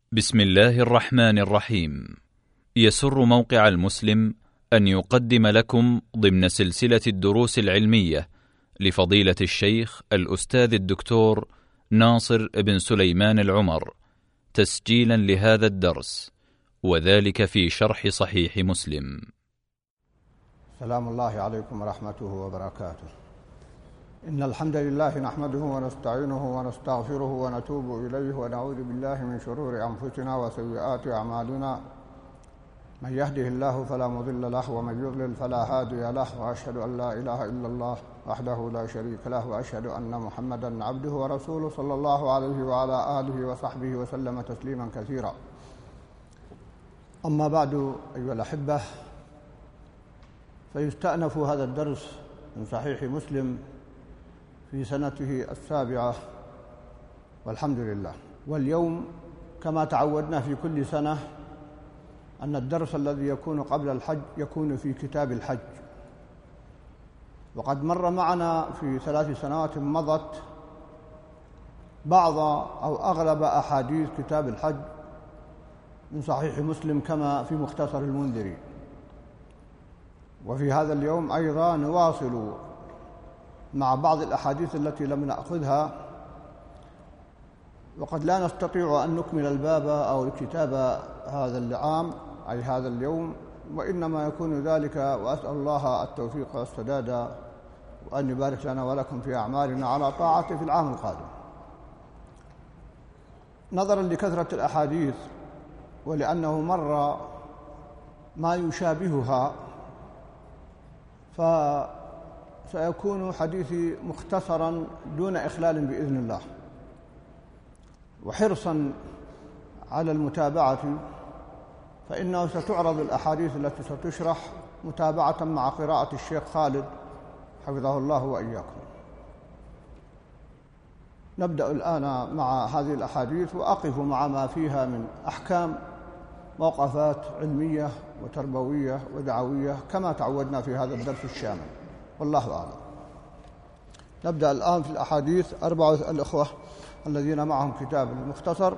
بسم الله الرحمن الرحيم. يسر موقع المسلم أن يقدم لكم ضمن سلسلة الدروس العلمية لفضيلة الشيخ الأستاذ الدكتور ناصر بن سليمان العمر تسجيلا لهذا الدرس، وذلك في شرح صحيح مسلم. سلام الله عليكم ورحمته وبركاته. إن الحمد لله نحمده ونستعينه ونستغفره ونتوب إليه ونعوذ بالله من شرور أنفسنا وسيئات أعمالنا. من يهده الله فلا مضل له ومن يضلل فلا هادي له، وأشهد أن لا إله إلا الله وحده لا شريك له، وأشهد أن محمدًا عبده ورسوله صلى الله عليه وعلى آله وصحبه وسلم تسليمًا كثيرا. أما بعد أيها الأحبة، فيستأنف هذا الدرس من صحيح مسلم في سنته 7 والحمد لله. واليوم كما تعودنا في كل سنة أن الدرس الذي يكون قبل الحج يكون في كتاب الحج، وقد مر معنا في 3 سنوات مضت بعض أو أغلب أحاديث كتاب الحج من صحيح مسلم كما في مختصر المنذري. وفي هذا اليوم أيضا نواصل مع بعض الأحاديث التي لم نأخذها، وقد لا نستطيع أن نكمل الباب أو الكتاب هذا العام أي هذا اليوم، وإنما يكون ذلك وأسأل الله التوفيق والسداد وأن يبارك لنا ولكم في أعمالنا على طاعته في العام القادم. نظرا لكثرة الأحاديث ولأنه مر ما يشابهها، فسيكون حديثي مختصرا دون إخلال بإذن الله، وحرصا على المتابعة، فإنه ستعرض الأحاديث التي ستشرح متابعة مع قراءة الشيخ خالد حفظه الله وإياكم. نبدأ الآن مع هذه الأحاديث، وأقف مع ما فيها من أحكام موقفات علمية وتربوية ودعوية كما تعودنا في هذا الدرس الشامل، والله أعلم. نبدأ الآن في الأحاديث. 4 الأخوة الذين معهم كتاب المختصر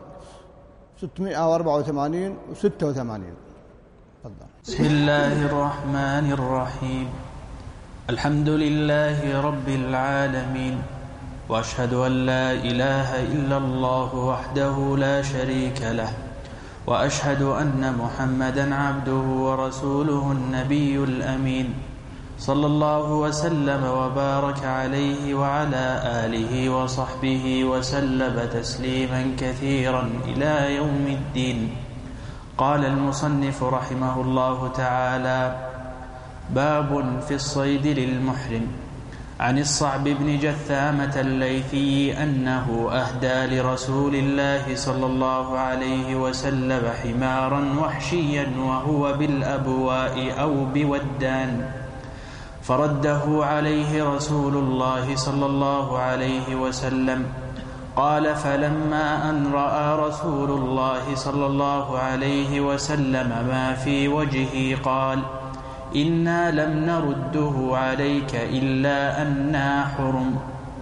684 و86. بسم الله الرحمن الرحيم. الحمد لله رب العالمين، وأشهد أن لا إله إلا الله وحده لا شريك له، وأشهد أن محمدًا عبده ورسوله النبي الأمين، صلى الله وسلم وبارك عليه وعلى آله وصحبه وسلم تسليمًا كثيرًا إلى يوم الدين. قال المصنف رحمه الله تعالى: باب في الصيد للمحرم. عن الصعب بن جثامة الليثي أنه أهدى لرسول الله صلى الله عليه وسلم حمارا وحشيا وهو بالأبواء أو بودان، فرده عليه رسول الله صلى الله عليه وسلم. قال: فلما أن رأى رسول الله صلى الله عليه وسلم ما في وجهه قال: إنا لم نرده عليك إلا أنا حرم.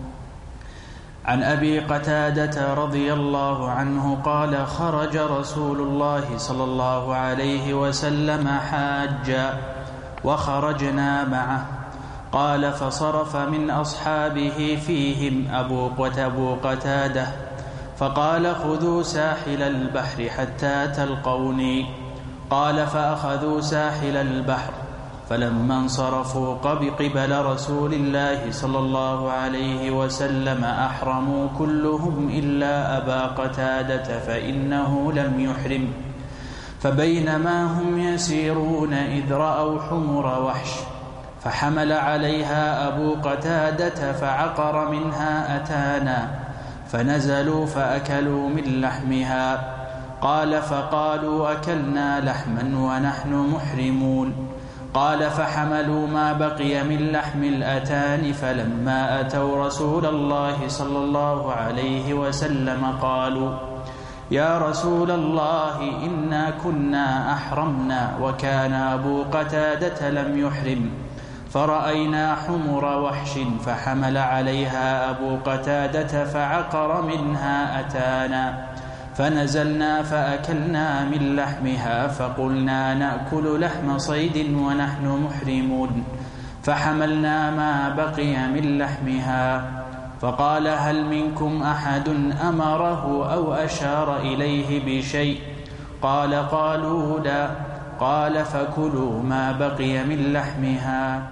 عن أبي قتادة رضي الله عنه قال: خرج رسول الله صلى الله عليه وسلم حاجا وخرجنا معه. قال: فصرف من أصحابه فيهم أبو قتادة فقال: خذوا ساحل البحر حتى تلقوني. قال: فأخذوا ساحل البحر، فلما انصرفوا قبل رسول الله صلى الله عليه وسلم أحرموا كلهم إلا أبا قتادة فإنه لم يحرم. فبينما هم يسيرون إذ رأوا حمر وحش، فحمل عليها أبو قتادة فعقر منها أتانا، فنزلوا فأكلوا من لحمها. قال: فقالوا: أكلنا لحما ونحن محرمون. قال: فحملوا ما بقي من لحم الأتان، فلما أتوا رسول الله صلى الله عليه وسلم قالوا: يا رسول الله، إنا كنا أحرمنا وكان أبو قتادة لم يحرم، فرأينا حمر وحش فحمل عليها أبو قتادة فعقر منها أتانا، فنزلنا فأكلنا من لحمها فقلنا نأكل لحم صيد ونحن محرمون فحملنا ما بقي من لحمها فقال هل منكم أحد أمره أو أشار إليه بشيء؟ قالوا لا. قال فكلوا ما بقي من لحمها.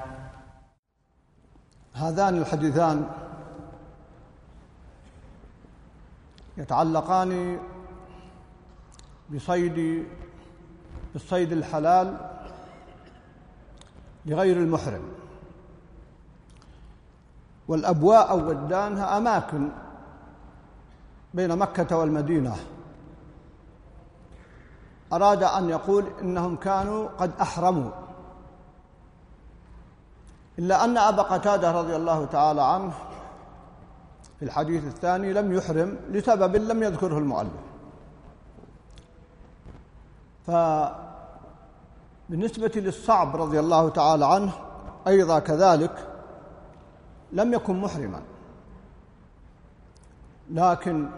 هذان الحديثان يتعلقان بالصيد الحلال لغير المحرم. والأبواء أو ودانها أماكن بين مكة والمدينة. أراد أن يقول إنهم كانوا قد أحرموا، إلا أن أبا قتادة رضي الله تعالى عنه في الحديث الثاني لم يحرم لسبب لم يذكره المؤلف. فبالنسبة للصعب رضي الله تعالى عنه أيضا كذلك لم يكن محرما، لكن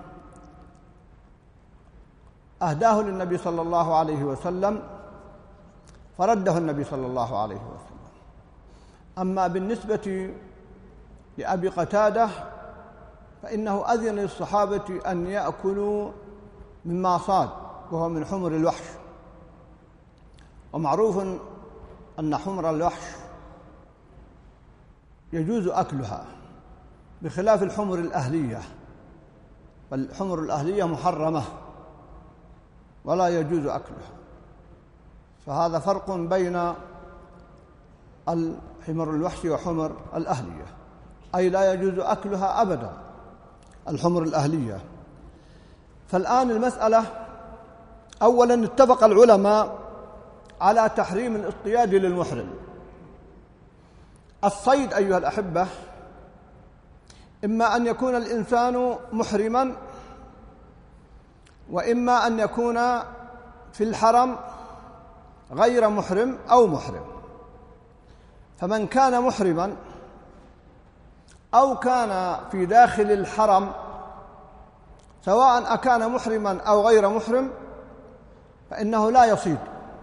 أهداه للنبي صلى الله عليه وسلم فرده النبي صلى الله عليه وسلم. أما بالنسبة لأبي قتادة فإنه أذن للصحابة أن يأكلوا مما صاد وهو من حمر الوحش، ومعروف أن حمر الوحش يجوز أكلها بخلاف الحمر الأهلية، فالحمر الأهلية محرمة ولا يجوز أكلها. فهذا فرق بين الحمر الوحش وحمر الأهلية، أي لا يجوز أكلها أبدا الحمر الأهلية. فالآن المسألة أولا اتفق العلماء على تحريم الاصطياد للمحرم. الصيد أيها الأحبة إما أن يكون الإنسان محرما، وإما أن يكون في الحرم غير محرم أو محرم. فمن كان محرما أو كان في داخل الحرم سواء أكان محرما أو غير محرم فإنه لا يصيد.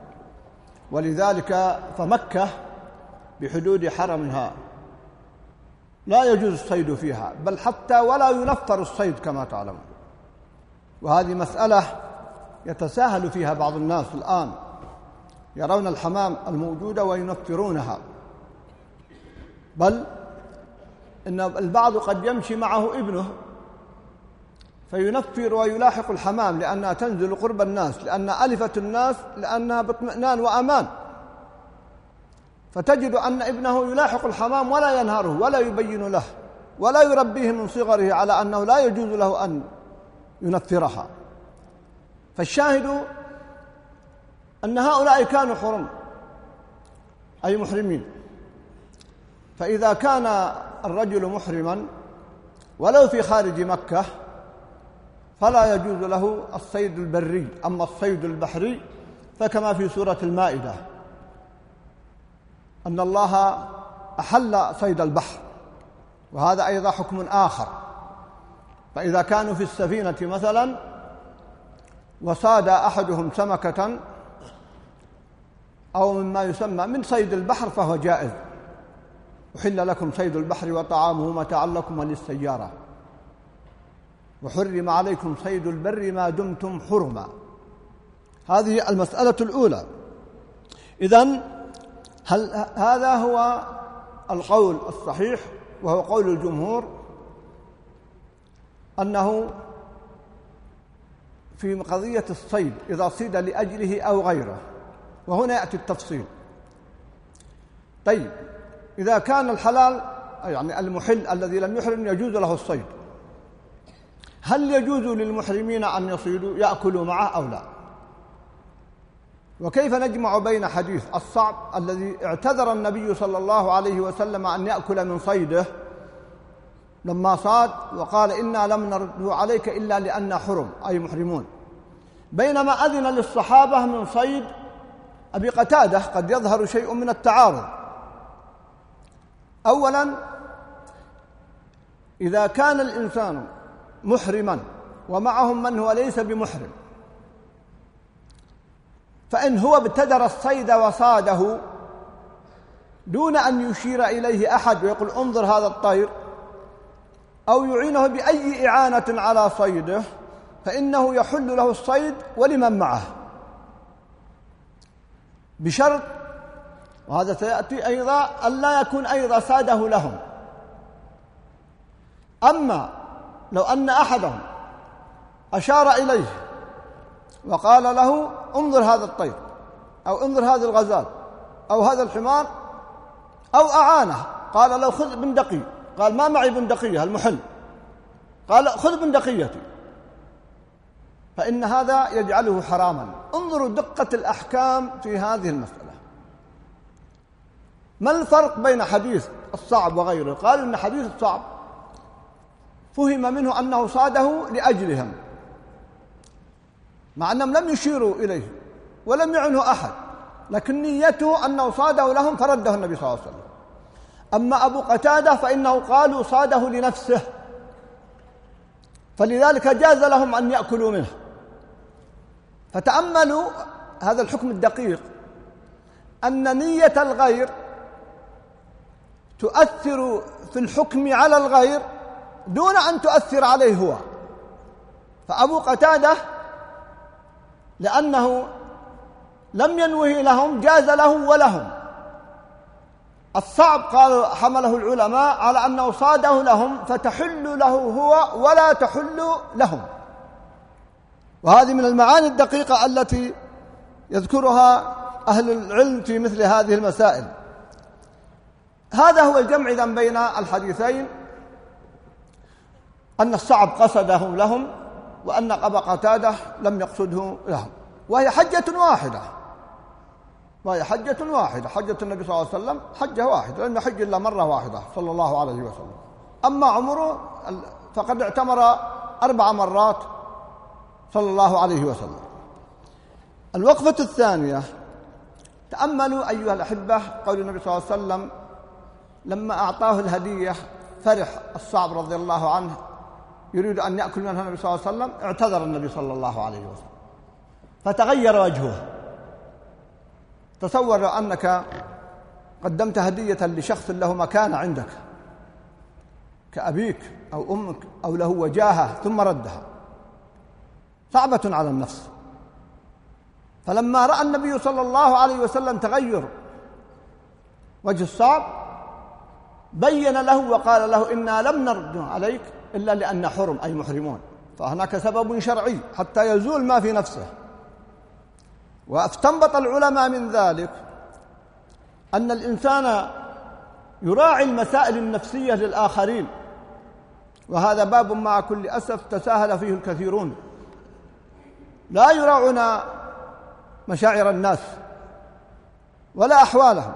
ولذلك فمكة بحدود حرمها لا يجوز الصيد فيها، بل حتى ولا ينفر الصيد كما تعلمون. وهذه مسألة يتساهل فيها بعض الناس الآن، يرون الحمام الموجودة وينفرونها، بل إن البعض قد يمشي معه ابنه فينفر ويلاحق الحمام لأنها تنزل قرب الناس، لأن ألفت الناس لأنها باطمئنان وأمان، فتجد أن ابنه يلاحق الحمام ولا ينهره ولا يبين له ولا يربيه من صغره على أنه لا يجوز له أن ينفرها. فالشاهد أن هؤلاء كانوا حرم أي محرمين. فإذا كان الرجل محرما ولو في خارج مكة فلا يجوز له الصيد البري. أما الصيد البحري فكما في سورة المائدة أن الله أحل صيد البحر، وهذا أيضا حكم آخر. فإذا كانوا في السفينة مثلا وصاد أحدهم سمكة أو مما يسمى من صيد البحر فهو جائز. أحل لكم صيد البحر وطعامه متاعا لكم وللسيارة، وحرم عليكم صيد البر ما دمتم حرما. هذه المسألة الأولى. إذن هذا هو القول الصحيح، وهو قول الجمهور، أنه في قضية الصيد إذا صيد لأجله أو غيره، وهنا يأتي التفصيل. طيب، إذا كان الحلال يعني المحل الذي لم يحرم يجوز له الصيد، هل يجوز للمحرمين أن يصيدوا يأكلوا معه أو لا؟ وكيف نجمع بين حديث الصعب الذي اعتذر النبي صلى الله عليه وسلم أن يأكل من صيده لما صاد وقال إنا لم نرد عليك إلا لأننا حرم أي محرمون، بينما أذن للصحابة من صيد أبي قتادة؟ قد يظهر شيء من التعارض. أولا، إذا كان الإنسان محرما ومعهم من هو ليس بمحرم، فإن هو ابتدر الصيد وصاده دون أن يشير إليه أحد ويقول انظر هذا الطير أو يعينه بأي إعانة على صيده، فإنه يحل له الصيد ولمن معه، بشرط، وهذا سيأتي أيضا، ألا يكون أيضا صاده لهم. أما لو أن أحدهم أشار إليه وقال له انظر هذا الطير أو انظر هذا الغزال أو هذا الحمار، أو أعانه قال له خذ بندقي، قال ما معي بندقية المحل، قال خذ بندقيتي، فإن هذا يجعله حراما. انظروا دقة الأحكام في هذه المسألة. ما الفرق بين حديث الصعب وغيره؟ قالوا إن حديث الصعب فهم منه أنه صاده لأجلهم، مع أنهم لم يشيروا إليه ولم يعنه أحد، لكن نيته أنه صاده لهم فرده النبي صلى الله عليه وسلم. أما أبو قتادة فإنه قالوا صاده لنفسه، فلذلك جاز لهم أن يأكلوا منه. فتأملوا هذا الحكم الدقيق، أن نية الغير تؤثر في الحكم على الغير دون أن تؤثر عليه هو. فأبو قتادة لأنه لم ينوه لهم جاز له ولهم. الصعب قالوا حمله العلماء على أنه صاده لهم فتحل له هو ولا تحل لهم، وهذه من المعاني الدقيقة التي يذكرها أهل العلم في مثل هذه المسائل. هذا هو الجمع إذن بين الحديثين، أن الصعب قصده لهم وأن أبا قتادة لم يقصده لهم، وهي حجة واحدة، حجة النبي صلى الله عليه وسلم حجة واحدة، لم يحج إلا مرة واحدة صلى الله عليه وسلم. أما عمره فقد اعتمر 4 مرات صلى الله عليه وسلم. الوقفة الثانية، تأملوا أيها الأحبة قول النبي صلى الله عليه وسلم لما أعطاه الهدية فرح الصعب رضي الله عنه يريد أن يأكل منها النبي صلى الله عليه وسلم، اعتذر النبي صلى الله عليه وسلم فتغير وجهه. تصور لو أنك قدمت هدية لشخص له مكانة عندك كأبيك أو أمك أو له وجاهة ثم ردها، صعبة على النفس. فلما رأى النبي صلى الله عليه وسلم تغير وجه الصعب بين له وقال له إنا لم نرد عليك إلا لأن حرم، أي محرمون، فهناك سبب شرعي حتى يزول ما في نفسه. واستنبط العلماء من ذلك أن الإنسان يراعي المسائل النفسية للآخرين، وهذا باب مع كل أسف تساهل فيه الكثيرون، لا يراعون مشاعر الناس ولا أحوالهم.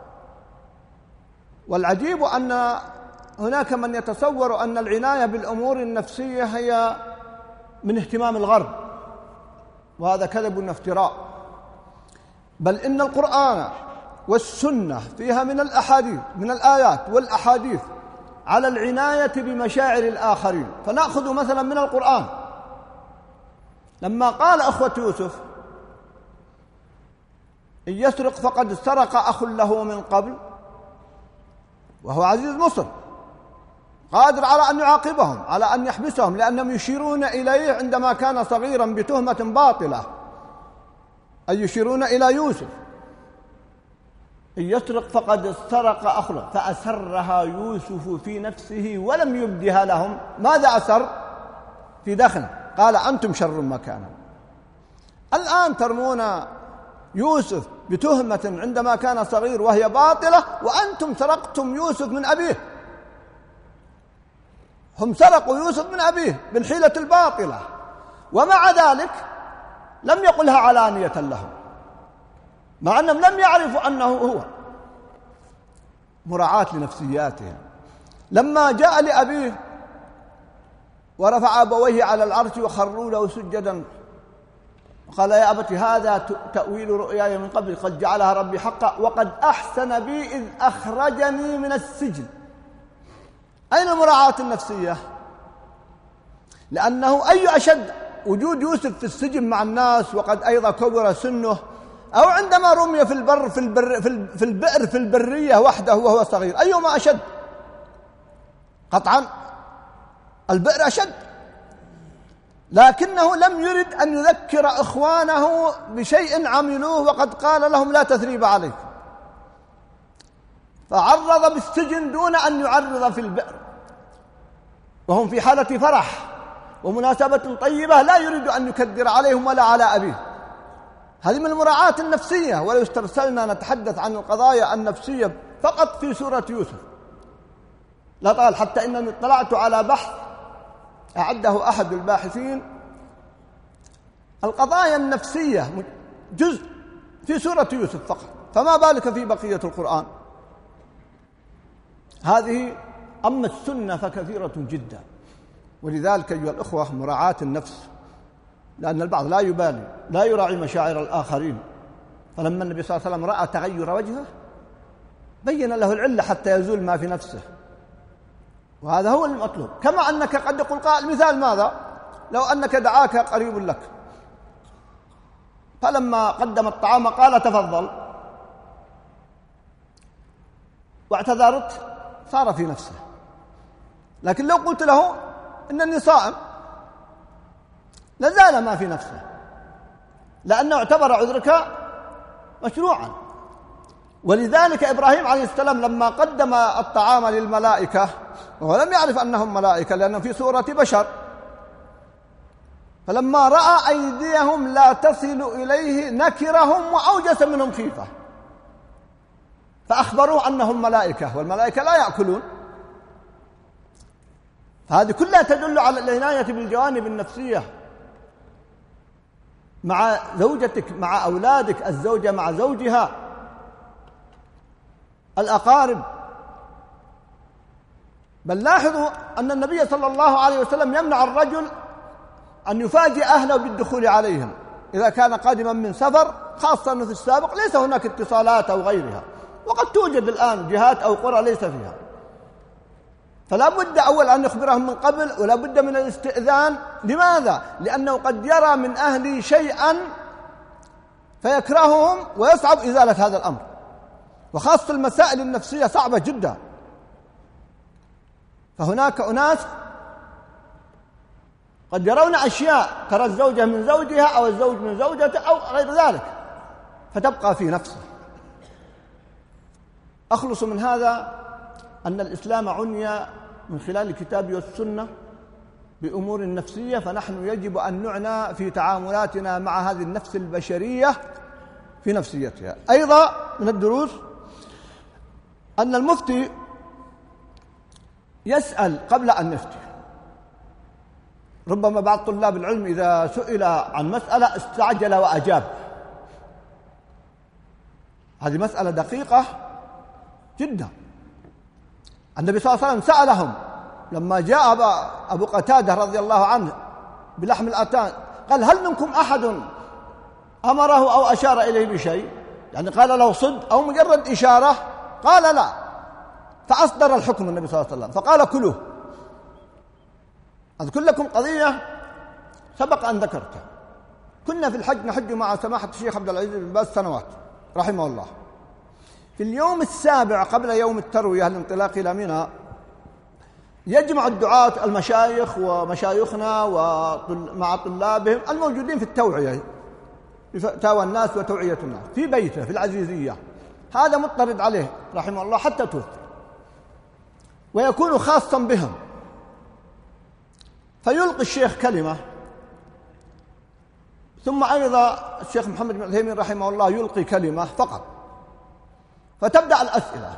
والعجيب أن هناك من يتصور أن العناية بالأمور النفسية هي من اهتمام الغرب، وهذا كذب وافتراء. بل إن القرآن والسنة فيها من الآيات والأحاديث على العناية بمشاعر الآخرين. فنأخذ مثلا من القرآن لما قال أخوة يوسف إن يسرق فقد سرق أخ له من قبل وهو عزيز مصر، قادر على أن يعاقبهم، على أن يحبسهم، لأنهم يشيرون إليه عندما كان صغيرا بتهمة باطلة، أي يشيرون إلى يوسف. إن يسرق فقد سرق أخ له فأسرها يوسف في نفسه ولم يبدها لهم. ماذا أسر؟ في دخن، قال أنتم شر مكانا. الآن ترمون يوسف بتهمة عندما كان صغير وهي باطلة، وأنتم سرقتم يوسف من أبيه. هم سرقوا يوسف من أبيه بالحيلة الباطلة، ومع ذلك لم يقلها علانية لهم، مع أنهم لم يعرفوا أنه هو. مراعاة لنفسياتهم. لما جاء لأبيه ورفع أبويه على العرش وخروا له سجدا قال يا أبت هذا تأويل رؤياي من قبل قد جعلها ربي حقا وقد أحسن بي إذ أخرجني من السجن. أين المراعاة النفسية؟ لأنه أي أشد وجود يوسف في السجن مع الناس وقد أيضا كبر سنه، أو عندما رمي في البئر في البرية وحده وهو صغير، أيهما أشد؟ قطعا البئر أشد، لكنه لم يرد أن يذكر إخوانه بشيء عملوه وقد قال لهم لا تثريب عليكم، فعرض بالسجن دون أن يعرض في البئر، وهم في حالة فرح ومناسبة طيبة لا يريد أن يكدر عليهم ولا على أبيه. هذه من المراعاة النفسية، ولو استرسلنا نتحدث عن القضايا النفسية فقط في سورة يوسف لا طال، حتى إنني اطلعت على بحث أعده أحد الباحثين، القضايا النفسية جزء في سورة يوسف فقط، فما بالك في بقية القرآن. هذه أما السنة فكثيرة جدا، ولذلك أيها الأخوة مراعاة النفس، لأن البعض لا يبالي، لا يراعي مشاعر الآخرين، فلما النبي صلى الله عليه وسلم رأى تغير وجهه بين له العلة حتى يزول ما في نفسه، وهذا هو المطلوب. كما أنك قد يقول قائل مثال ماذا؟ لو أنك دعاك قريب لك فلما قدم الطعام قال تفضل واعتذرت صار في نفسه، لكن لو قلت له إنني صائم لازال ما في نفسه، لأنه اعتبر عذرك مشروعا. ولذلك إبراهيم عليه السلام لما قدم الطعام للملائكة وهو لم يعرف أنهم ملائكة لأنهم في صورة بشر، فلما رأى أيديهم لا تصل إليه نكرهم وأوجس منهم خيفة، فأخبروه أنهم ملائكة، والملائكة لا يأكلون. فهذه كلها تدل على العناية بالجوانب النفسية مع زوجتك، مع أولادك، الزوجة مع زوجها، الأقارب. بل لاحظوا أن النبي صلى الله عليه وسلم يمنع الرجل أن يفاجئ أهله بالدخول عليهم إذا كان قادما من سفر، خاصة أنه في السابق ليس هناك اتصالات أو غيرها، وقد توجد الآن جهات أو قرى ليس فيها، فلا بد أول أن يخبرهم من قبل، ولا بد من الاستئذان. لماذا؟ لأنه قد يرى من أهلي شيئا فيكرههم ويصعب إزالة هذا الأمر، وخاصة المسائل النفسية صعبة جدا. فهناك أناس قد يرون أشياء ترى الزوجة من زوجها أو الزوج من زوجته أو غير ذلك فتبقى في نفسه. أخلص من هذا أن الإسلام عني من خلال الكتاب والسنة بأمور نفسية، فنحن يجب أن نعنى في تعاملاتنا مع هذه النفس البشرية في نفسيتها. أيضا من الدروس أن المفتي يسأل قبل أن يفتي. ربما بعض طلاب العلم إذا سئل عن مسألة استعجل وأجاب، هذه مسألة دقيقة جدا. النبي صلى الله عليه وسلم سألهم لما جاء أبو قتادة رضي الله عنه بلحم الأتان، قال هل منكم أحد أمره أو أشار إليه بشيء؟ يعني قال له صد أو مجرد إشارة؟ قال لا، فأصدر الحكم النبي صلى الله عليه وسلم فقال كلوه. أذكر لكم قضية سبق أن ذكرتها. كنا في الحج نحج مع سماحة الشيخ عبد العزيز بن باز سنوات رحمه الله. في اليوم السابع قبل يوم التروية الانطلاق إلى منى يجمع الدعاة المشايخ ومشايخنا ومع طلابهم الموجودين في التوعية، فتاوى الناس وتوعية الناس، في بيته في العزيزية. هذا مضطرد عليه رحمه الله حتى توفي، ويكون خاصا بهم. فيلقي الشيخ كلمة، ثم أيضا الشيخ محمد بن عثيمين رحمه الله يلقي كلمة فقط، فتبدأ الأسئلة.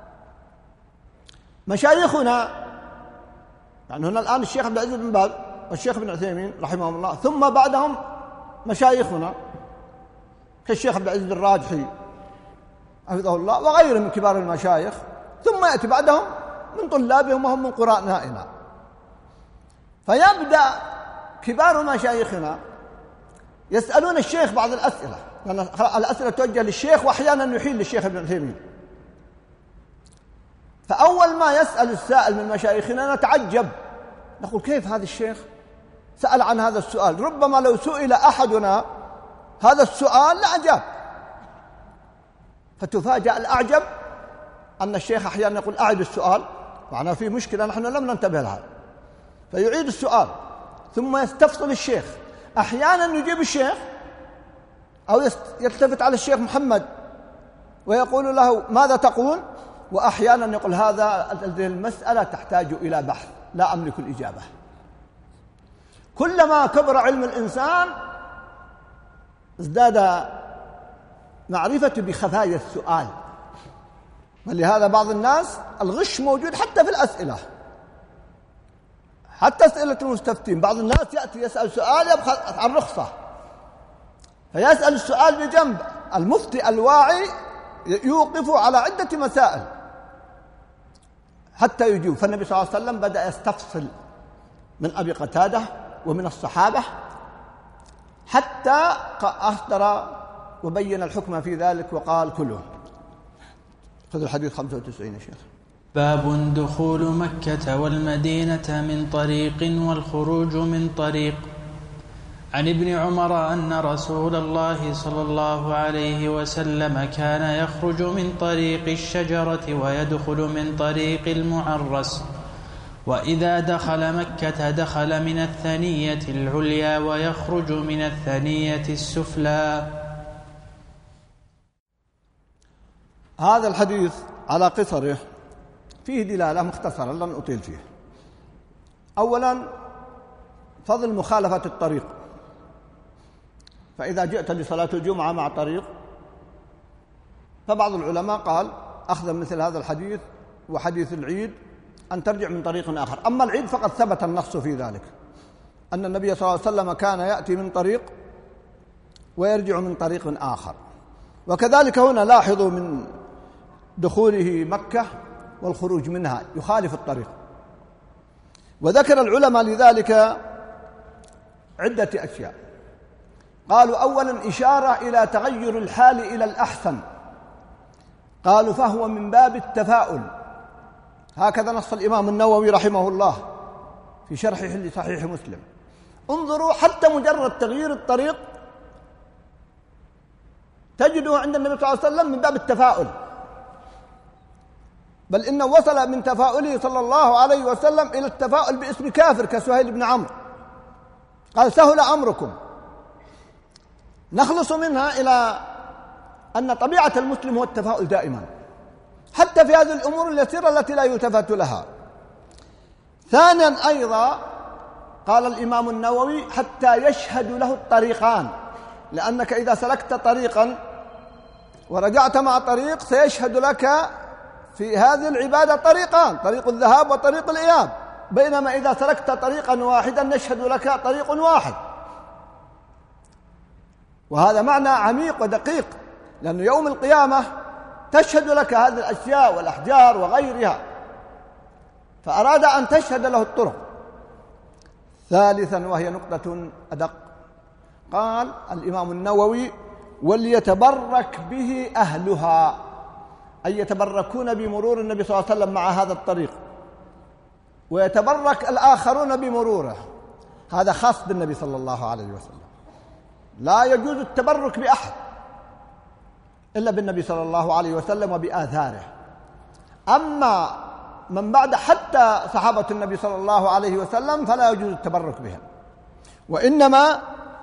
مشايخنا يعني هنا الآن الشيخ عبد العزيز بن باز والشيخ ابن عثيمين رحمهم الله، ثم بعدهم مشايخنا كالشيخ عبد العزيز الراجحي حفظه الله وغيرهم من كبار المشايخ، ثم يأتي بعدهم من طلابهم وهم من قرانائنا. فيبدأ كبار مشايخنا يسألون الشيخ بعض الأسئلة، لأن الأسئلة توجه للشيخ وأحيانا يحيل للشيخ ابن عثيمين. فأول ما يسأل السائل من مشايخنا نتعجب، نقول كيف هذا الشيخ سأل عن هذا السؤال، ربما لو سئل أحدنا هذا السؤال لأجاب. فتفاجأ الأعجب أن الشيخ أحيانا يقول أعد السؤال، معناه في مشكلة نحن لم ننتبه لها، فيعيد السؤال ثم يستفصل الشيخ. أحيانا يجيب الشيخ أو يلتفت على الشيخ محمد ويقول له ماذا تقول، وأحيانا يقول هذه المسألة تحتاج إلى بحث لا أملك الإجابة. كلما كبر علم الإنسان ازداد معرفة بخفايا السؤال. ولهذا بعض الناس الغش موجود حتى في الأسئلة، حتى أسئلة المستفتين. بعض الناس يأتي يسأل سؤال يبحث عن رخصة، فيسأل السؤال بجنب، المفتي الواعي يوقف على عدة مسائل حتى يجيب. فالنبي صلى الله عليه وسلم بدأ يستفصل من أبي قتادة ومن الصحابة حتى أصدر وبين الحكم في ذلك وقال كله. خذ الحديث 95 يا شيخ. باب دخول مكة والمدينة من طريق والخروج من طريق. عن ابن عمر أن رسول الله صلى الله عليه وسلم كان يخرج من طريق الشجرة ويدخل من طريق المعرس، وإذا دخل مكة دخل من الثنية العليا ويخرج من الثنية السفلى. هذا الحديث على قصره فيه دلالة مختصرة لن أطيل فيه. أولا فضل مخالفة الطريق، فإذا جئت لصلاة الجمعة مع طريق، فبعض العلماء قال أخذ مثل هذا الحديث وحديث العيد أن ترجع من طريق آخر. أما العيد فقد ثبت النص في ذلك، أن النبي صلى الله عليه وسلم كان يأتي من طريق ويرجع من طريق آخر. وكذلك هنا لاحظوا من دخوله مكة والخروج منها يخالف الطريق. وذكر العلماء لذلك عدة أشياء. قالوا أولا إشارة إلى تغير الحال إلى الأحسن، قالوا فهو من باب التفاؤل. هكذا نص الإمام النووي رحمه الله في شرحه لصحيح مسلم. انظروا حتى مجرد تغيير الطريق تجده عند النبي صلى الله عليه وسلم من باب التفاؤل، بل إنه وصل من تفاؤله صلى الله عليه وسلم إلى التفاؤل باسم كافر كسهيل بن عمرو، قال سهل أمركم. نخلص منها إلى أن طبيعة المسلم هو التفاؤل دائما حتى في هذه الأمور اليسيرة التي لا يلتفت لها. ثانيا أيضا قال الإمام النووي حتى يشهد له الطريقان، لأنك إذا سلكت طريقا ورجعت مع طريق سيشهد لك في هذه العبادة طريقان، طريق الذهاب وطريق الإياب، بينما إذا سلكت طريقا واحدا يشهد لك طريق واحد. وهذا معنى عميق ودقيق، لأن يوم القيامة تشهد لك هذه الأشياء والأحجار وغيرها، فأراد أن تشهد له الطرق. ثالثا وهي نقطة أدق، قال الإمام النووي وليتبرك به أهلها، أي يتبركون بمرور النبي صلى الله عليه وسلم مع هذا الطريق، ويتبرك الآخرون بمروره. هذا خاص بالنبي صلى الله عليه وسلم، لا يجوز التبرك بأحد إلا بالنبي صلى الله عليه وسلم وبآثاره. أما من بعد حتى صحابة النبي صلى الله عليه وسلم فلا يجوز التبرك بهم، وإنما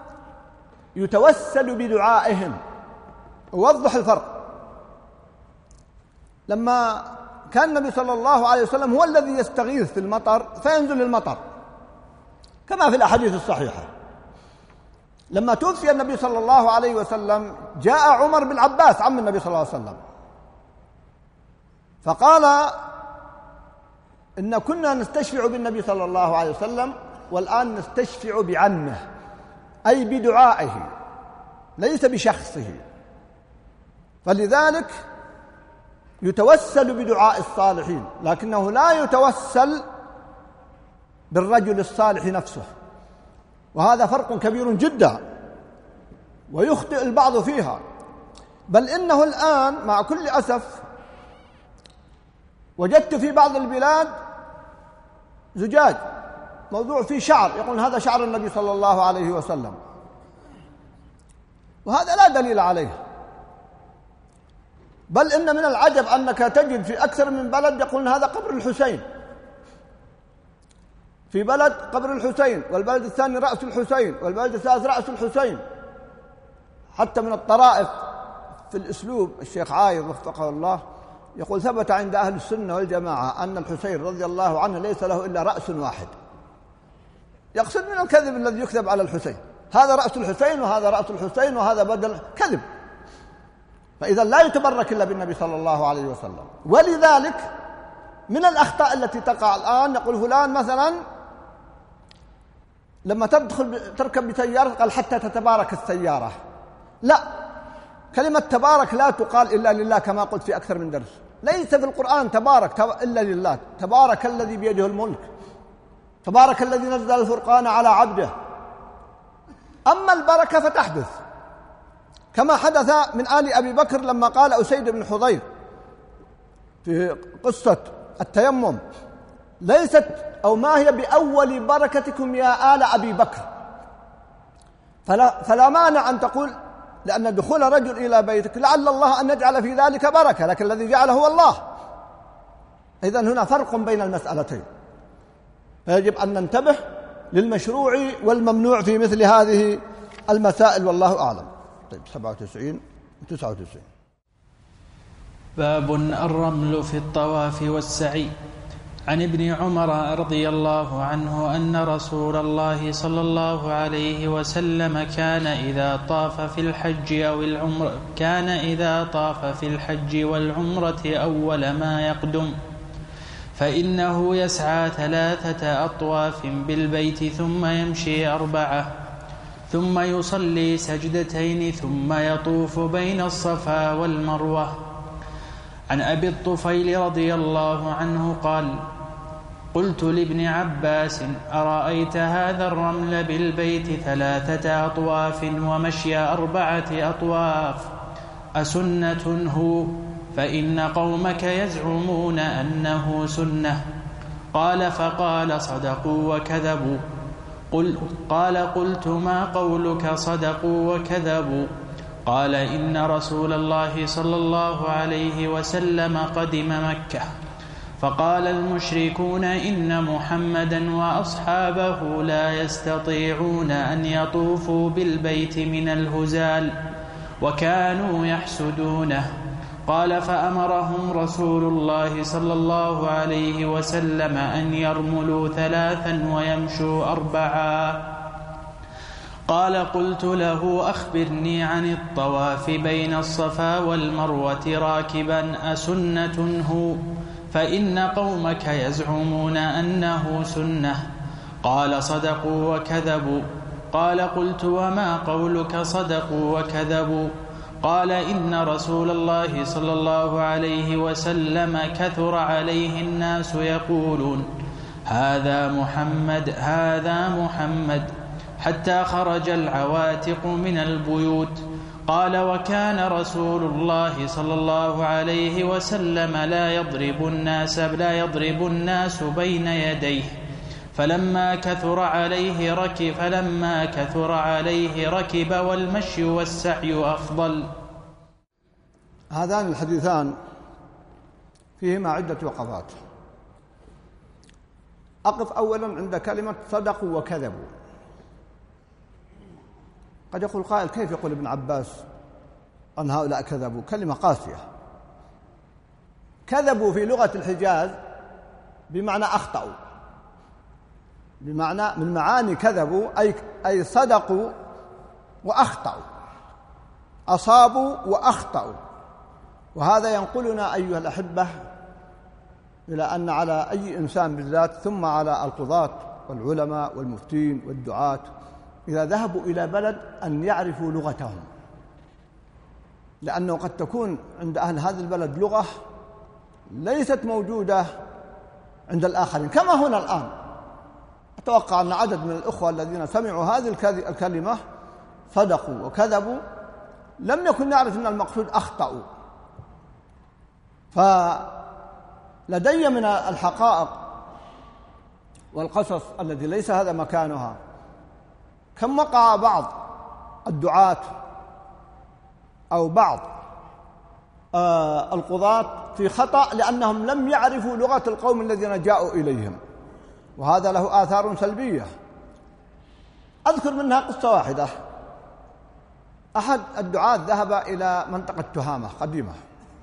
يتوسل بدعائهم. أوضح الفرق. لما كان النبي صلى الله عليه وسلم هو الذي يستغيث في المطر فينزل المطر كما في الأحاديث الصحيحة. لما توفي النبي صلى الله عليه وسلم جاء عمر بن عباس عم النبي صلى الله عليه وسلم فقال إن كنا نستشفع بالنبي صلى الله عليه وسلم والآن نستشفع بعمه، أي بدعائه ليس بشخصه، فلذلك يتوسل بدعاء الصالحين، لكنه لا يتوسل بالرجل الصالح نفسه. وهذا فرق كبير جدا ويخطئ البعض فيها، بل إنه الآن مع كل أسف وجدت في بعض البلاد زجاج موضوع فيه شعر، يقول هذا شعر النبي صلى الله عليه وسلم، وهذا لا دليل عليه. بل إن من العجب أنك تجد في أكثر من بلد يقولون هذا قبر الحسين، في بلد قبر الحسين، والبلد الثاني رأس الحسين، والبلد الثالث رأس الحسين. حتى من الطرائف في الأسلوب الشيخ عايض وفقه الله يقول ثبت عند أهل السنة والجماعة أن الحسين رضي الله عنه ليس له إلا رأس واحد. يقصد من الكذب الذي يكذب على الحسين، هذا رأس الحسين وهذا رأس الحسين وهذا بدل، كذب. فإذا لا يتبرك إلا بالنبي صلى الله عليه وسلم. ولذلك من الأخطاء التي تقع الآن يقول فلان مثلا لما تركب بسيارة قال حتى تتبارك السيارة. لا، كلمة تبارك لا تقال إلا لله كما قلت في أكثر من درس. ليس في القرآن تبارك إلا لله. تبارك الذي بيده الملك، تبارك الذي نزل الفرقان على عبده. أما البركة فتحدث كما حدث من آل أبي بكر لما قال أسيد بن حضير في قصة التيمم ليست أو ما هي بأول بركتكم يا آل أبي بكر. فلا مانع أن تقول لأن دخول رجل إلى بيتك لعل الله أن يجعل في ذلك بركة، لكن الذي جعله هو الله. إذن هنا فرق بين المسألتين، فيجب أن ننتبه للمشروع والممنوع في مثل هذه المسائل، والله أعلم. طيب 97 و 99. باب الرمل في الطواف والسعي. عن ابن عمر رضي الله عنه أن رسول الله صلى الله عليه وسلم كان إذا طاف في الحج والعمرة أول ما يقدم فإنه يسعى 3 أطواف بالبيت ثم يمشي 4 ثم يصلي سجدتين ثم يطوف بين الصفا والمروة. عن أبي الطفيل رضي الله عنه قال: قلت لابن عباس: أرأيت هذا الرمل بالبيت 3 أطواف ومشي 4 أطواف أسنة هو؟ فإن قومك يزعمون أنه سنة. قال: فقال: صدقوا وكذبوا. قلت: ما قولك صدقوا وكذبوا؟ قال: إن رسول الله صلى الله عليه وسلم قدم مكة فقال المشركون إن محمدا وأصحابه لا يستطيعون أن يطوفوا بالبيت من الهزال وكانوا يحسدونه. قال: فأمرهم رسول الله صلى الله عليه وسلم أن يرملوا 3 ويمشوا 4. قال: قلت له: أخبرني عن الطواف بين الصفا والمروة راكبا أسنة هو؟ فإن قومك يزعمون أنه سنة. قال: صدقوا وكذبوا. قال: قلت: وما قولك صدقوا وكذبوا؟ قال: إن رسول الله صلى الله عليه وسلم كثر عليه الناس يقولون هذا محمد هذا محمد حتى خرج العواتق من البيوت. قال: وكان رسول الله صلى الله عليه وسلم لا يضرب الناس بين يديه فلما كثر عليه ركب والمشي والسعي أفضل. هذان الحديثان فيهما عدة وقفات. أقف أولا عند كلمة صدقوا وكذبوا. قد يقول قائل: كيف يقول ابن عباس أن هؤلاء كذبوا؟ كلمة قاسية. كذبوا في لغة الحجاز بمعنى أخطأوا، بمعنى من معاني كذبوا أي صدقوا وأخطأوا، أصابوا وأخطأوا. وهذا ينقلنا أيها الأحبة إلى أن على أي إنسان بالذات ثم على القضاة والعلماء والمفتين والدعاة إذا ذهبوا إلى بلد أن يعرفوا لغتهم، لأنه قد تكون عند أهل هذا البلد لغة ليست موجودة عند الآخرين، كما هنا الآن. أتوقع أن عدد من الأخوة الذين سمعوا هذه الكلمة صدقوا وكذبوا لم يكن يعرف أن المقصود أخطأوا. فلدي من الحقائق والقصص التي ليس هذا مكانها. كم وقع بعض الدعاة أو بعض القضاة في خطأ لأنهم لم يعرفوا لغة القوم الذين جاءوا إليهم، وهذا له آثار سلبية. أذكر منها قصة واحدة. أحد الدعاة ذهب إلى منطقة تهامة قديمة،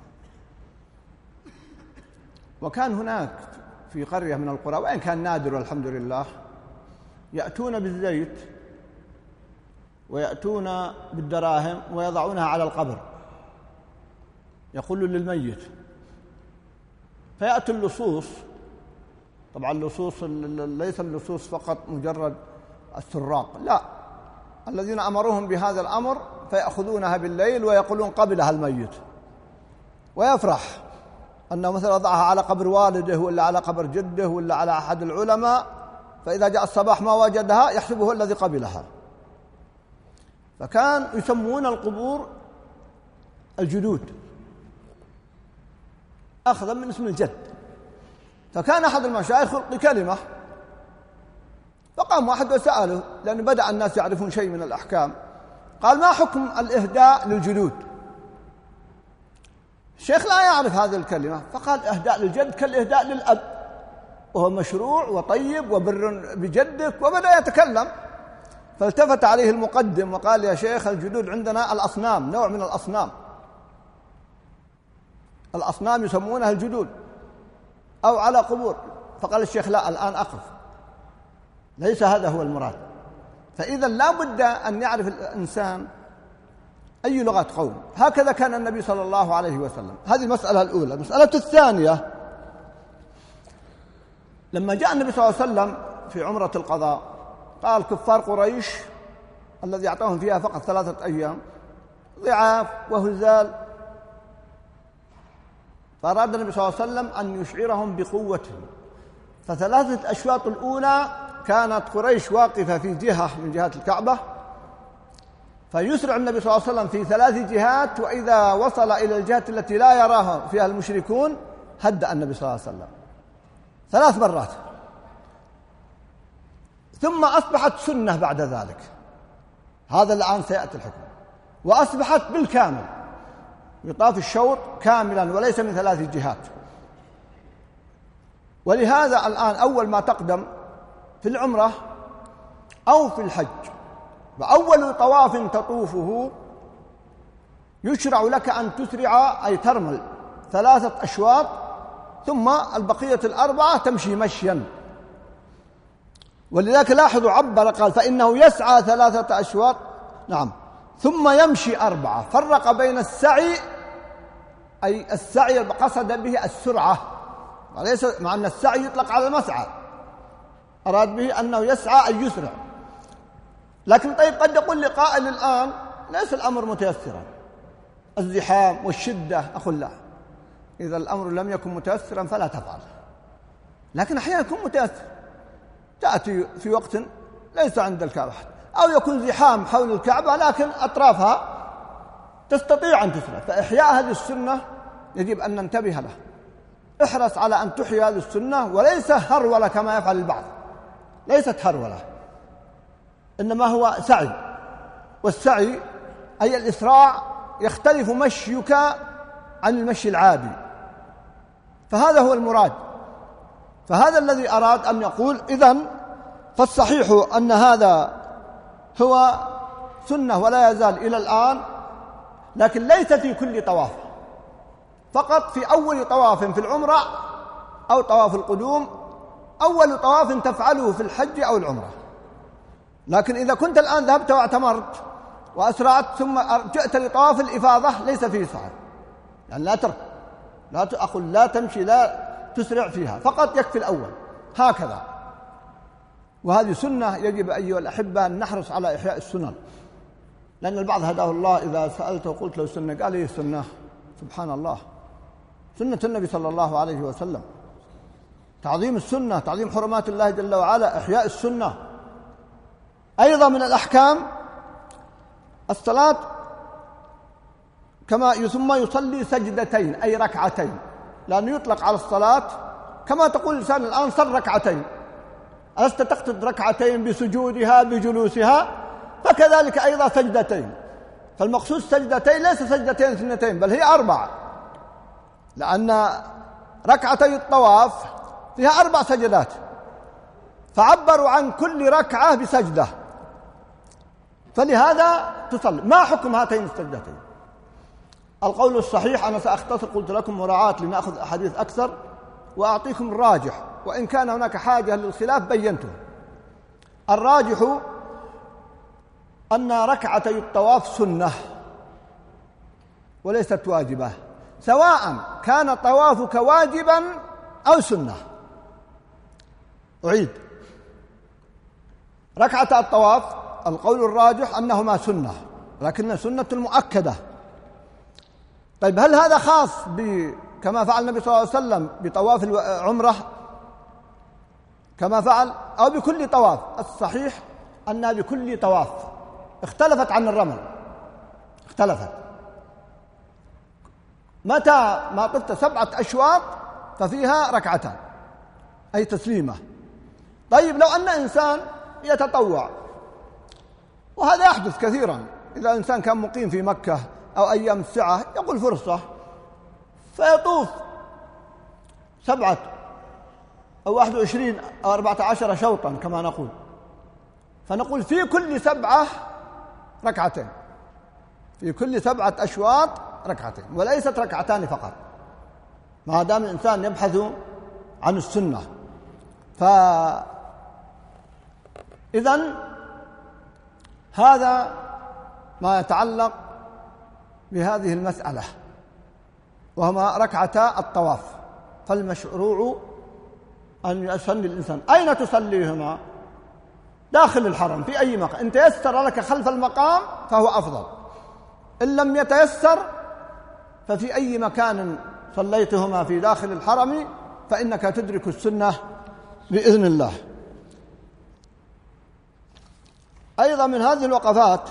وكان هناك في قرية من القرى، وإن كان نادر والحمد لله، يأتون بالزيت ويأتون بالدراهم ويضعونها على القبر، يقول للميت. فيأتي اللصوص، طبعا اللصوص ليس اللصوص فقط مجرد السراق، لا، الذين أمروهم بهذا الأمر، فيأخذونها بالليل ويقولون قبلها الميت، ويفرح أنه مثلا وضعها على قبر والده ولا على قبر جده ولا على أحد العلماء، فإذا جاء الصباح ما وجدها يحسبه الذي قبلها. فكان يسمون القبور الجدود أخذا من اسم الجد. فكان أحد المشايخ يلقي كلمة، فقام واحد وسأله، لأن بدأ الناس يعرفون شيء من الأحكام، قال: ما حكم الإهداء للجدود؟ الشيخ لا يعرف هذه الكلمة، فقال: إهداء للجد كالإهداء للأب، وهو مشروع وطيب وبر بجدك، وبدأ يتكلم. فالتفت عليه المقدم وقال: يا شيخ، الجدود عندنا الأصنام، نوع من الأصنام، الأصنام يسمونها الجدود أو على قبور. فقال الشيخ: لا، الآن أقف، ليس هذا هو المراد. فإذا لا بد أن يعرف الإنسان أي لغة قوم. هكذا كان النبي صلى الله عليه وسلم. هذه المسألة الأولى. المسألة الثانية، لما جاء النبي صلى الله عليه وسلم في عمرة القضاء، قال كفار قريش الذي أعطاهم فيها فقط 3 أيام ضعاف وهزال، فأراد النبي صلى الله عليه وسلم أن يشعرهم بقوته. ف3 أشواط الأولى كانت قريش واقفة في جهة من جهات الكعبة، فيسرع النبي صلى الله عليه وسلم في 3 جهات، وإذا وصل إلى الجهة التي لا يراها فيها المشركون هدأ النبي صلى الله عليه وسلم 3 مرات. ثم أصبحت سنة بعد ذلك، هذا الآن سيأتي الحكم، وأصبحت بالكامل، يطاف الشوط كاملا وليس من 3 جهات. ولهذا الآن أول ما تقدم في العمرة أو في الحج، وأول طواف تطوفه يشرع لك أن تسرع، أي ترمل 3 أشواط، ثم البقية 4 تمشي مشيا. ولذلك لاحظوا عبر قال: فإنه يسعى 3 أشواط، نعم، ثم يمشي 4. فرق بين السعي، أي السعي قصد به السرعة، وليس مع أن السعي يطلق على المسعى، أراد به أنه يسعى أي يسرع. لكن طيب، قد يقول لقائل الآن ليس الأمر متيسرا، الزحام والشدة. أقول لا، إذا الأمر لم يكن متيسرا فلا تفعل. لكن أحيانا يكون متيسر، تأتي في وقت ليس عند الكعبة، أو يكون زحام حول الكعبة لكن أطرافها تستطيع أن تسرع. فإحياء هذه السنة يجب أن ننتبه له. احرص على أن تحيي هذه السنة، وليس هرولة كما يفعل البعض، ليست هرولة، إنما هو سعي. والسعي أي الإسراع يختلف مشيك عن المشي العادي، فهذا هو المراد. فهذا الذي أراد أن يقول: إذن فالصحيح أن هذا هو سنة ولا يزال إلى الآن، لكن ليس في كل طواف، فقط في أول طواف في العمرة أو طواف القدوم، أول طواف تفعله في الحج أو العمرة. لكن إذا كنت الآن ذهبت واعتمرت وأسرعت ثم جئت لطواف الإفاضة ليس فيه سعي، يعني لا ترك، لا أقول لا تمشي، لا تسرع فيها، فقط يكفي الأول هكذا. وهذه سنة يجب أيها الأحبة أن نحرص على إحياء السنن، لأن البعض هداه الله إذا سألته قلت له سنة قال إيه سنة؟ سبحان الله، سنة النبي صلى الله عليه وسلم، تعظيم السنة، تعظيم حرمات الله جل وعلا، إحياء السنة. أيضا من الأحكام الصلاة كما ثم يصلي سجدتين أي ركعتين، لأنه يطلق على الصلاة كما تقول الإنسان الآن صل ركعتين، ألست تقصد ركعتين بسجودها بجلوسها؟ فكذلك أيضا سجدتين، فالمقصود سجدتين ليس سجدتين سنتين، بل هي 4، لأن ركعتي الطواف فيها 4 سجدات، فعبروا عن كل ركعة بسجدة، فلهذا تصلي. ما حكم هاتين السجدتين؟ القول الصحيح، أنا سأختصر قلت لكم مراعاة لنأخذ أحاديث أكثر وأعطيكم الراجح، وإن كان هناك حاجة للخلاف بينته. الراجح أن ركعتي الطواف سنة وليست واجبة، سواء كان طوافك واجبا أو سنة. أعيد، ركعة الطواف القول الراجح أنهما سنة، لكن سنة مؤكدة. طيب هل هذا خاص كما فعل النبي صلى الله عليه وسلم بطواف العمرة كما فعل، أو بكل طواف؟ الصحيح أنها بكل طواف، اختلفت عن الرمل، اختلفت. متى ما طفت 7 أشواط ففيها ركعتان أي تسليمة. طيب لو أن إنسان يتطوع، وهذا يحدث كثيرا، إذا إنسان كان مقيم في مكة أو أيام السعة يقول فرصة فيطوف 7 أو 21 أو 14 شوطا كما نقول، فنقول في كل 7 ركعتين، في كل 7 أشواط ركعتين، وليست ركعتان فقط، ما دام الإنسان يبحث عن السنة. فإذن هذا ما يتعلق بهذه المسألة، وهما ركعتا الطواف. فالمشروع أن يصلي الإنسان. أين تصليهما؟ داخل الحرم في أي مكان، إن تيسر لك خلف المقام فهو أفضل، إن لم يتيسر ففي أي مكان صليتهما في داخل الحرم فإنك تدرك السنة بإذن الله. أيضا من هذه الوقفات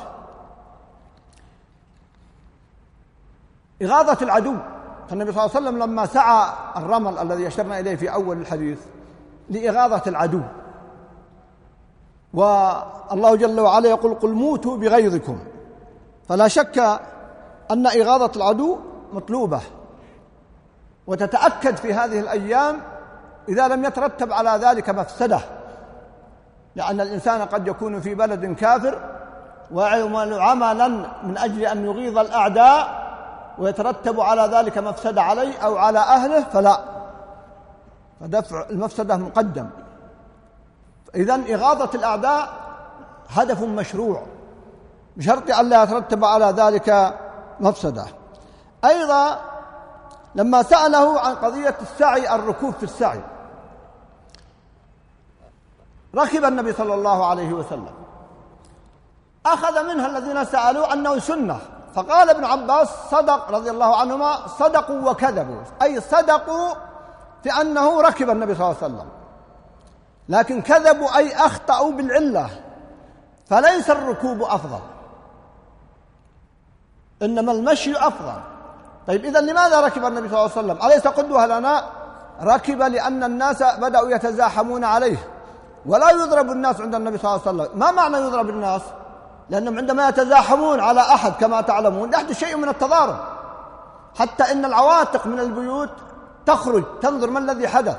إغاظة العدو، فالنبي صلى الله عليه وسلم لما سعى الرمل الذي أشرنا إليه في أول الحديث لإغاظة العدو، والله جل وعلا يقول قل موتوا بغيظكم، فلا شك أن إغاظة العدو مطلوبة وتتأكد في هذه الأيام إذا لم يترتب على ذلك مفسدة، لأن الإنسان قد يكون في بلد كافر ويعمل عملا من أجل أن يغيظ الأعداء ويترتب على ذلك مفسدة عليه أو على أهله، فلا، فدفع المفسدة مقدم. إذن إغاظة الأعداء هدف مشروع بشرط أن لا يترتب على ذلك مفسدة. أيضا لما سأله عن قضية السعي، الركوب في السعي، ركب النبي صلى الله عليه وسلم، أخذ منها الذين سألوا أنه سنة، فقال ابن عباس صدق رضي الله عنهما صدقوا وكذبوا، أي صدقوا في أنه ركب النبي صلى الله عليه وسلم، لكن كذبوا أي أخطأوا بالعلة، فليس الركوب أفضل، إنما المشي أفضل. طيب إذن لماذا ركب النبي صلى الله عليه وسلم؟ أليس قدوة لنا؟ ركب لأن الناس بدأوا يتزاحمون عليه ولا يضرب الناس عند النبي صلى الله عليه وسلم. ما معنى يضرب الناس؟ لأنهم عندما يتزاحمون على أحد كما تعلمون يحدث شيء من التضارب، حتى إن العواتق من البيوت تخرج تنظر ما الذي حدث.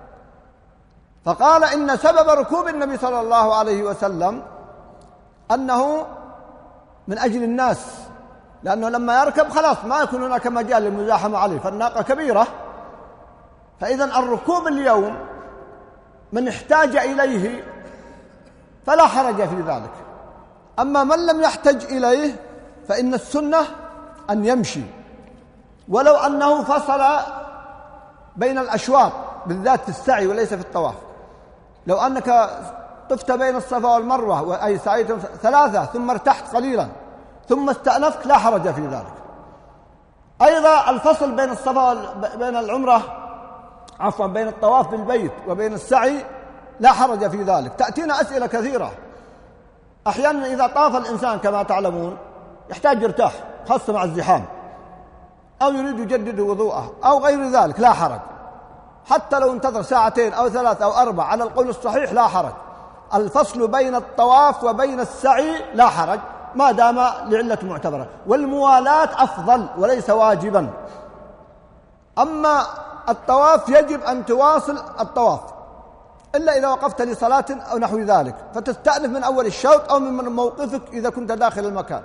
فقال إن سبب ركوب النبي صلى الله عليه وسلم أنه من أجل الناس، لأنه لما يركب خلاص ما يكون هناك مجال للمزاحمة عليه، فالناقة كبيرة. فإذا الركوب اليوم من احتاج إليه فلا حرج في ذلك، أما من لم يحتج إليه فإن السنة أن يمشي، ولو أنه فصل بين الأشواط بالذات في السعي وليس في الطواف. لو أنك طفت بين الصفا والمروة أي سعيت 3 ثم ارتحت قليلا ثم استأنفت لا حرج في ذلك. أيضا الفصل بين الصفا بين العمرة بين الطواف بالبيت وبين السعي لا حرج في ذلك. تأتينا أسئلة كثيرة، أحيانا إذا طاف الإنسان كما تعلمون يحتاج يرتاح خاصة مع الزحام، أو يريد يجدد وضوءه أو غير ذلك، لا حرج، حتى لو انتظر ساعتين أو 3 أو 4 على القول الصحيح لا حرج. الفصل بين الطواف وبين السعي لا حرج ما دام لعلة معتبرة، والموالاة أفضل وليس واجبا. أما الطواف يجب أن تواصل الطواف إلا إذا وقفت لصلاة أو نحو ذلك، فتستأنف من أول الشوط أو من موقفك إذا كنت داخل المكان،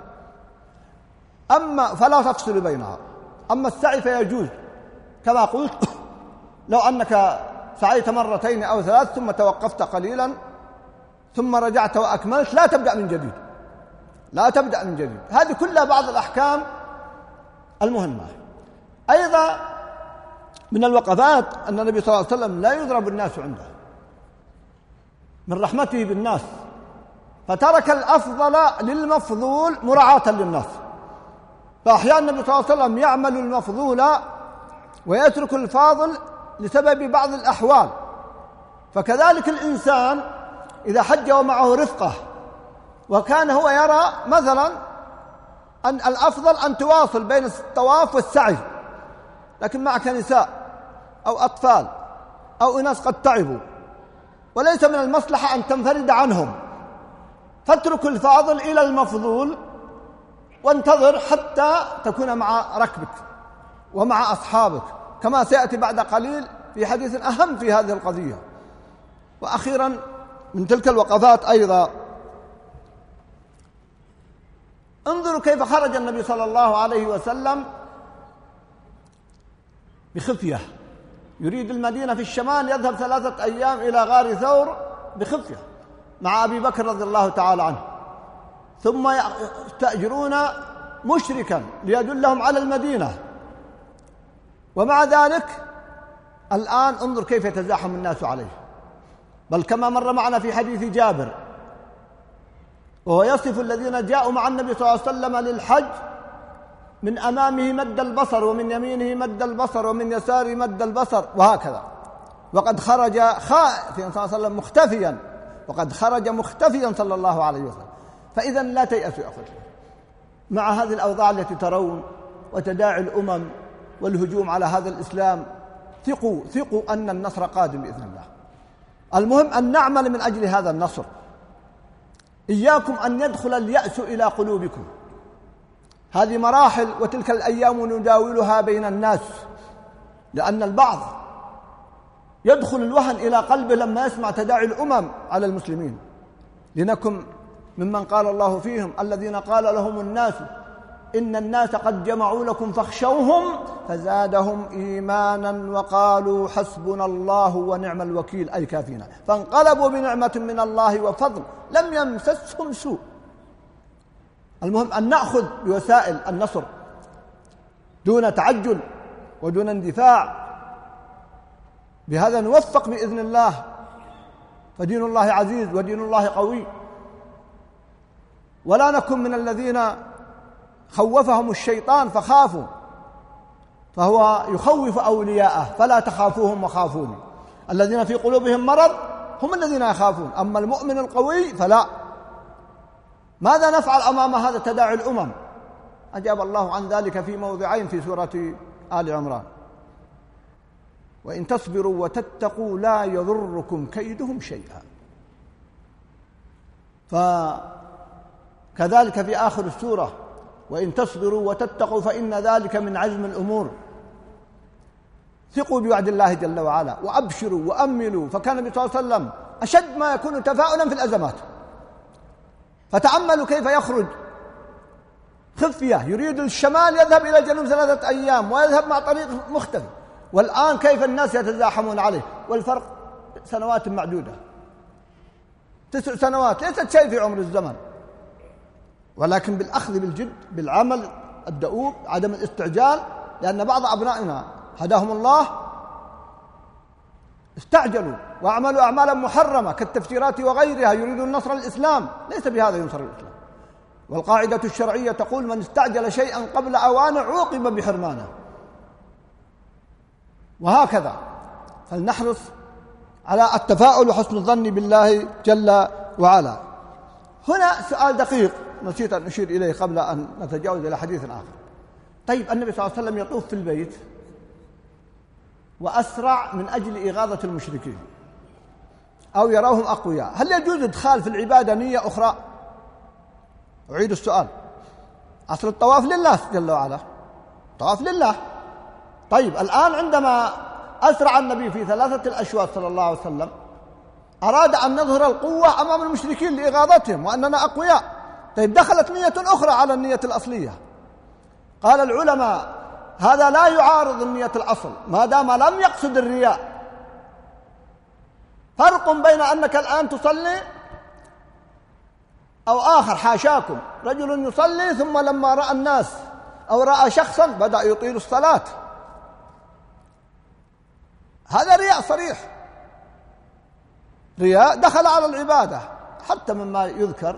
فلا تفصل بينها. أما السعي فيجوز كما قلت، لو أنك سعيت 2 مرات أو 3 ثم توقفت قليلا ثم رجعت وأكملت لا تبدأ من جديد، لا تبدأ من جديد. هذه كلها بعض الأحكام المهمة. أيضا من الوقفات أن النبي صلى الله عليه وسلم لا يضرب الناس عنده من رحمته بالناس، فترك الأفضل للمفضول مراعاة للناس. فأحيانا النبي صلى الله عليه وسلم يعمل المفضول ويترك الفاضل لسبب بعض الأحوال. فكذلك الإنسان إذا حج ومعه رفقة وكان هو يرى مثلا أن الأفضل أن تواصل بين الطواف والسعي، لكن معك نساء أو أطفال أو أناس قد تعبوا وليس من المصلحة أن تنفرد عنهم، فاترك الفاضل إلى المفضول وانتظر حتى تكون مع ركبك ومع أصحابك، كما سيأتي بعد قليل في حديث أهم في هذه القضية. وأخيرا من تلك الوقفات أيضا انظروا كيف خرج النبي صلى الله عليه وسلم بخفية، يريد المدينة في الشمال، يذهب 3 أيام إلى غار ثور بخفية مع أبي بكر رضي الله تعالى عنه، ثم يستأجرون مشركا ليدلهم على المدينة. ومع ذلك الآن انظر كيف يتزاحم الناس عليه، بل كما مر معنا في حديث جابر وهو يصف الذين جاءوا مع النبي صلى الله عليه وسلم للحج: من أمامه مد البصر ومن يمينه مد البصر ومن يساره مد البصر، وهكذا. وقد خرج خائفا صلى الله عليه وسلم مختفيا، وقد خرج مختفيا صلى الله عليه وسلم. فإذا لا تيأسوا يا أخوتي مع هذه الأوضاع التي ترون وتداعي الأمم والهجوم على هذا الإسلام. ثقوا أن النصر قادم بإذن الله. المهم أن نعمل من أجل هذا النصر. إياكم أن يدخل اليأس إلى قلوبكم، هذه مراحل وتلك الأيام نداولها بين الناس، لأن البعض يدخل الوهن إلى قلبه لما يسمع تداعي الأمم على المسلمين. لنكن ممن قال الله فيهم: الذين قال لهم الناس إن الناس قد جمعوا لكم فاخشوهم فزادهم إيمانا وقالوا حسبنا الله ونعم الوكيل، أي كافينا، فانقلبوا بنعمة من الله وفضل لم يمسسهم سوء. المهم أن نأخذ بوسائل النصر دون تعجل ودون اندفاع، بهذا نوفق بإذن الله، فدين الله عزيز ودين الله قوي. ولا نكن من الذين خوفهم الشيطان فخافوا، فهو يخوف أولياءه فلا تخافوهم وخافوني. الذين في قلوبهم مرض هم الذين يخافون، أما المؤمن القوي فلا. ماذا نفعل أمام هذا تداعي الأمم؟ أجاب الله عن ذلك في موضعين في سورة آل عمران: وإن تصبروا وتتقوا لا يضركم كيدهم شيئا. فكذلك في آخر السورة: وإن تصبروا وتتقوا فإن ذلك من عزم الأمور. ثقوا بوعد الله جل وعلا وأبشروا وأملوا. فكان النبي صلى الله عليه وسلم أشد ما يكون تفاؤلا في الأزمات، فتأملوا كيف يخرج خفية، يريد الشمال يذهب إلى الجنوب 3 أيام ويذهب مع طريق مختلف، والآن كيف الناس يتزاحمون عليه، والفرق سنوات معدودة، 9 سنوات، ليست شيء في عمر الزمن، ولكن بالأخذ بالجد، بالعمل الدؤوب، عدم الاستعجال. لأن بعض أبنائنا هداهم الله استعجلوا وأعملوا أعمالا محرمة كالتفجيرات وغيرها، يريدون نصر الإسلام، ليس بهذا ينصر الإسلام. والقاعدة الشرعية تقول: من استعجل شيئا قبل أوانه عوقب بحرمانه. وهكذا فلنحرص على التفاؤل وحسن الظن بالله جل وعلا. هنا سؤال دقيق نسيت أن أشير إليه قبل أن نتجاوز إلى حديث آخر. طيب النبي صلى الله عليه وسلم يطوف في البيت وأسرع من أجل إغاظة المشركين أو يراهم أقوياء، هل يجوز إدخال في العبادة نية أخرى؟ أعيد السؤال. أصل الطواف لله جل وعلا، طواف لله. طيب الآن عندما أسرع النبي في 3 الأشواط صلى الله عليه وسلم أراد أن نظهر القوة أمام المشركين لإغاظتهم وأننا أقوياء، طيب دخلت نية أخرى على النية الأصلية. قال العلماء هذا لا يعارض النية الأصل ما دام لم يقصد الرياء. فرق بين أنك الآن تصلي أو آخر حاشاكم رجل يصلي ثم لما رأى الناس أو رأى شخصا بدأ يطيل الصلاة، هذا رياء صريح، رياء دخل على العبادة حتى مما يذكر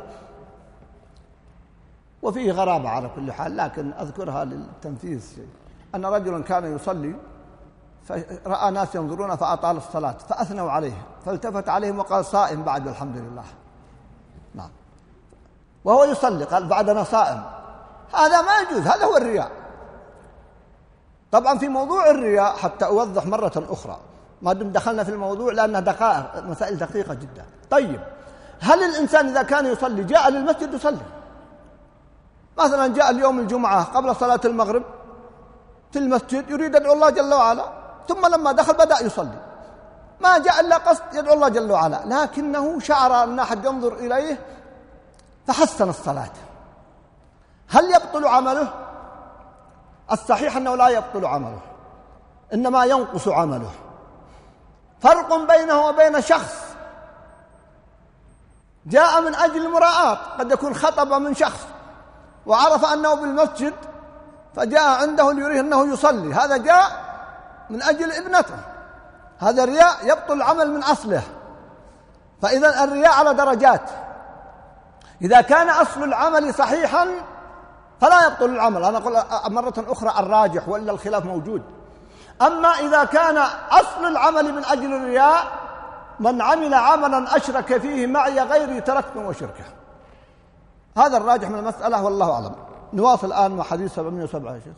وفيه غرابة على كل حال، لكن أذكرها للتنفيذ. أن رجلا كان يصلي فرأى ناس ينظرون فأطال الصلاة فأثنوا عليه فالتفت عليهم وقال صائم بعد الحمد لله. نعم، وهو يصلي قال بعدنا صائم، هذا ما يجوز، هذا هو الرياء. طبعا في موضوع الرياء حتى أوضح مرة أخرى ما دم دخلنا في الموضوع لأنها دقائق، مسائل دقيقة جدا. طيب هل الإنسان إذا كان يصلي جاء للمسجد يصلي، مثلا جاء اليوم الجمعة قبل صلاة المغرب في المسجد يريد أدعو الله جل وعلا، ثم لما دخل بدأ يصلي، ما جاء إلا قصد يدعو الله جل وعلا، لكنه شعر أن أحد ينظر إليه فحسن الصلاة، هل يبطل عمله؟ الصحيح أنه لا يبطل عمله، إنما ينقص عمله. فرق بينه وبين شخص جاء من أجل المراءة، قد يكون خطب من شخص وعرف أنه بالمسجد فجاء عنده ليريه أنه يصلي، هذا جاء من أجل ابنته، هذا رياء يبطل العمل من أصله. فإذا الرياء على درجات، إذا كان أصل العمل صحيحا فلا يبطل العمل، أنا أقول مرة أخرى الراجح وإلا الخلاف موجود. أما إذا كان أصل العمل من أجل الرياء من عمل عملا أشرك فيه معي غيري تركته وشركه، هذا الراجح من المسألة والله أعلم. نواصل الآن مع حديث 707 يا شيخ.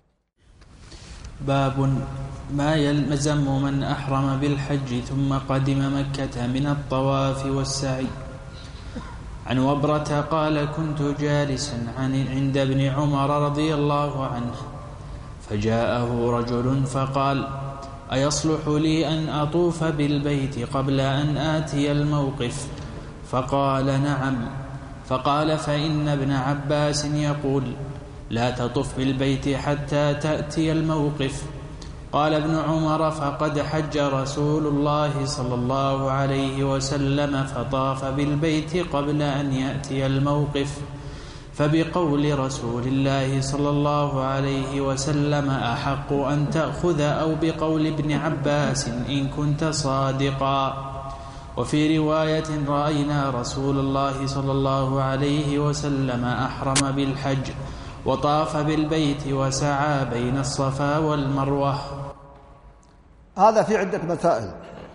باب ما يلزم من أحرم بالحج ثم قدم مكة من الطواف والسعي. عن وبرة قال كنت جالسا عند ابن عمر رضي الله عنه فجاءه رجل فقال أيصلح لي أن أطوف بالبيت قبل أن آتي الموقف؟ فقال نعم. فقال فإن ابن عباس يقول لا تطف بالبيت حتى تأتي الموقف. قال ابن عمر فقد حج رسول الله صلى الله عليه وسلم فطاف بالبيت قبل أن يأتي الموقف، فبقول رسول الله صلى الله عليه وسلم أحق أن تأخذ أو بقول ابن عباس إن كنت صادقا. وفي رواية رأينا رسول الله صلى الله عليه وسلم أحرم بالحج وطاف بالبيت وسعى بين الصفا والمروة. هذا في عدة مسائل.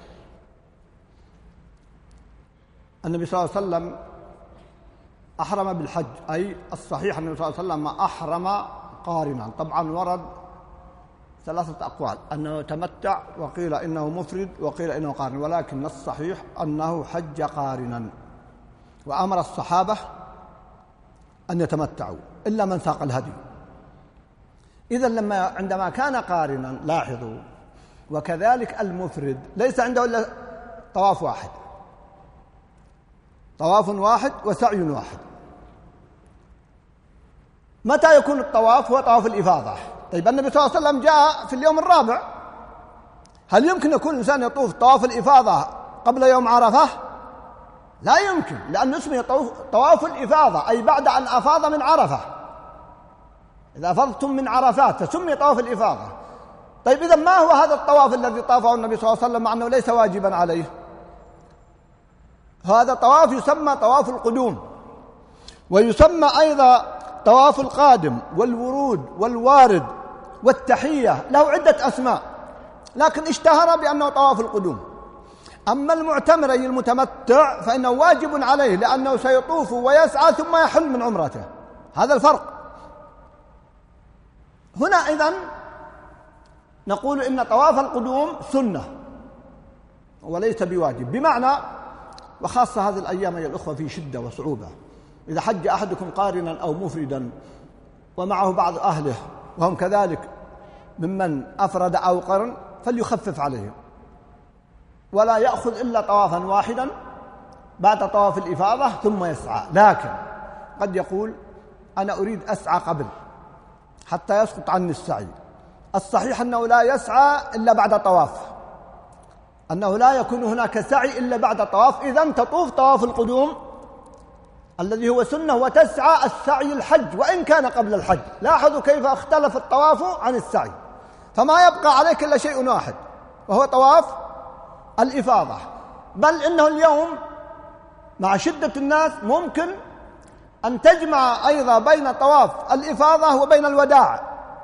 النبي صلى الله عليه وسلم أحرم بالحج، أي الصحيح النبي صلى الله عليه وسلم أحرم قارنا. طبعا ورد 3 أقوال، أنه تمتع وقيل إنه مفرد وقيل إنه قارن، ولكن الصحيح أنه حج قارنا، وأمر الصحابة أن يتمتعوا إلا من ساق الهدي. إذن عندما كان قارنا لاحظوا، وكذلك المفرد ليس عنده إلا طواف واحد، طواف واحد وسعي واحد. متى يكون الطواف؟ هو طواف الإفاضة. طيب النبي صلى الله عليه وسلم جاء في اليوم الرابع، هل يمكن يكون الإنسان يطوف طواف الإفاضة قبل يوم عرفة؟ لا يمكن، لأنه اسمه طواف الإفاضة، أي بعد أن أفاض من عرفة. إذا أفضتم من عرفات فسمي طواف الإفاضة. طيب إذن ما هو هذا الطواف الذي طافه النبي صلى الله عليه وسلم مع أنه ليس واجبا عليه؟ هذا طواف يسمى طواف القدوم، ويسمى أيضا طواف القادم والورود والوارد والتحية، له عدة أسماء، لكن اشتهر بأنه طواف القدوم. أما المعتمر أي المتمتع فإنه واجب عليه، لأنه سيطوف ويسعى ثم يحل من عمرته، هذا الفرق. هنا إذن نقول إن طواف القدوم سنة وليس بواجب، بمعنى وخاصة هذه الأيام يا الأخوة في شدة وصعوبة، إذا حج أحدكم قارنا أو مفردا ومعه بعض أهله وهم كذلك ممن أفرد أو قرن فليخفف عليهم ولا يأخذ إلا طوافا واحدا بعد طواف الإفاضة ثم يسعى. لكن قد يقول أنا أريد أسعى قبل حتى يسقط عني السعي. الصحيح أنه لا يسعى إلا بعد طواف، أنه لا يكون هناك سعي إلا بعد طواف. إذن تطوف طواف القدوم الذي هو سنة وتسعى السعي الحج وإن كان قبل الحج. لاحظوا كيف اختلف الطواف عن السعي، فما يبقى عليك إلا شيء واحد وهو طواف الإفاضة. بل إنه اليوم مع شدة الناس ممكن أن تجمع أيضا بين طواف الإفاضة وبين الوداع،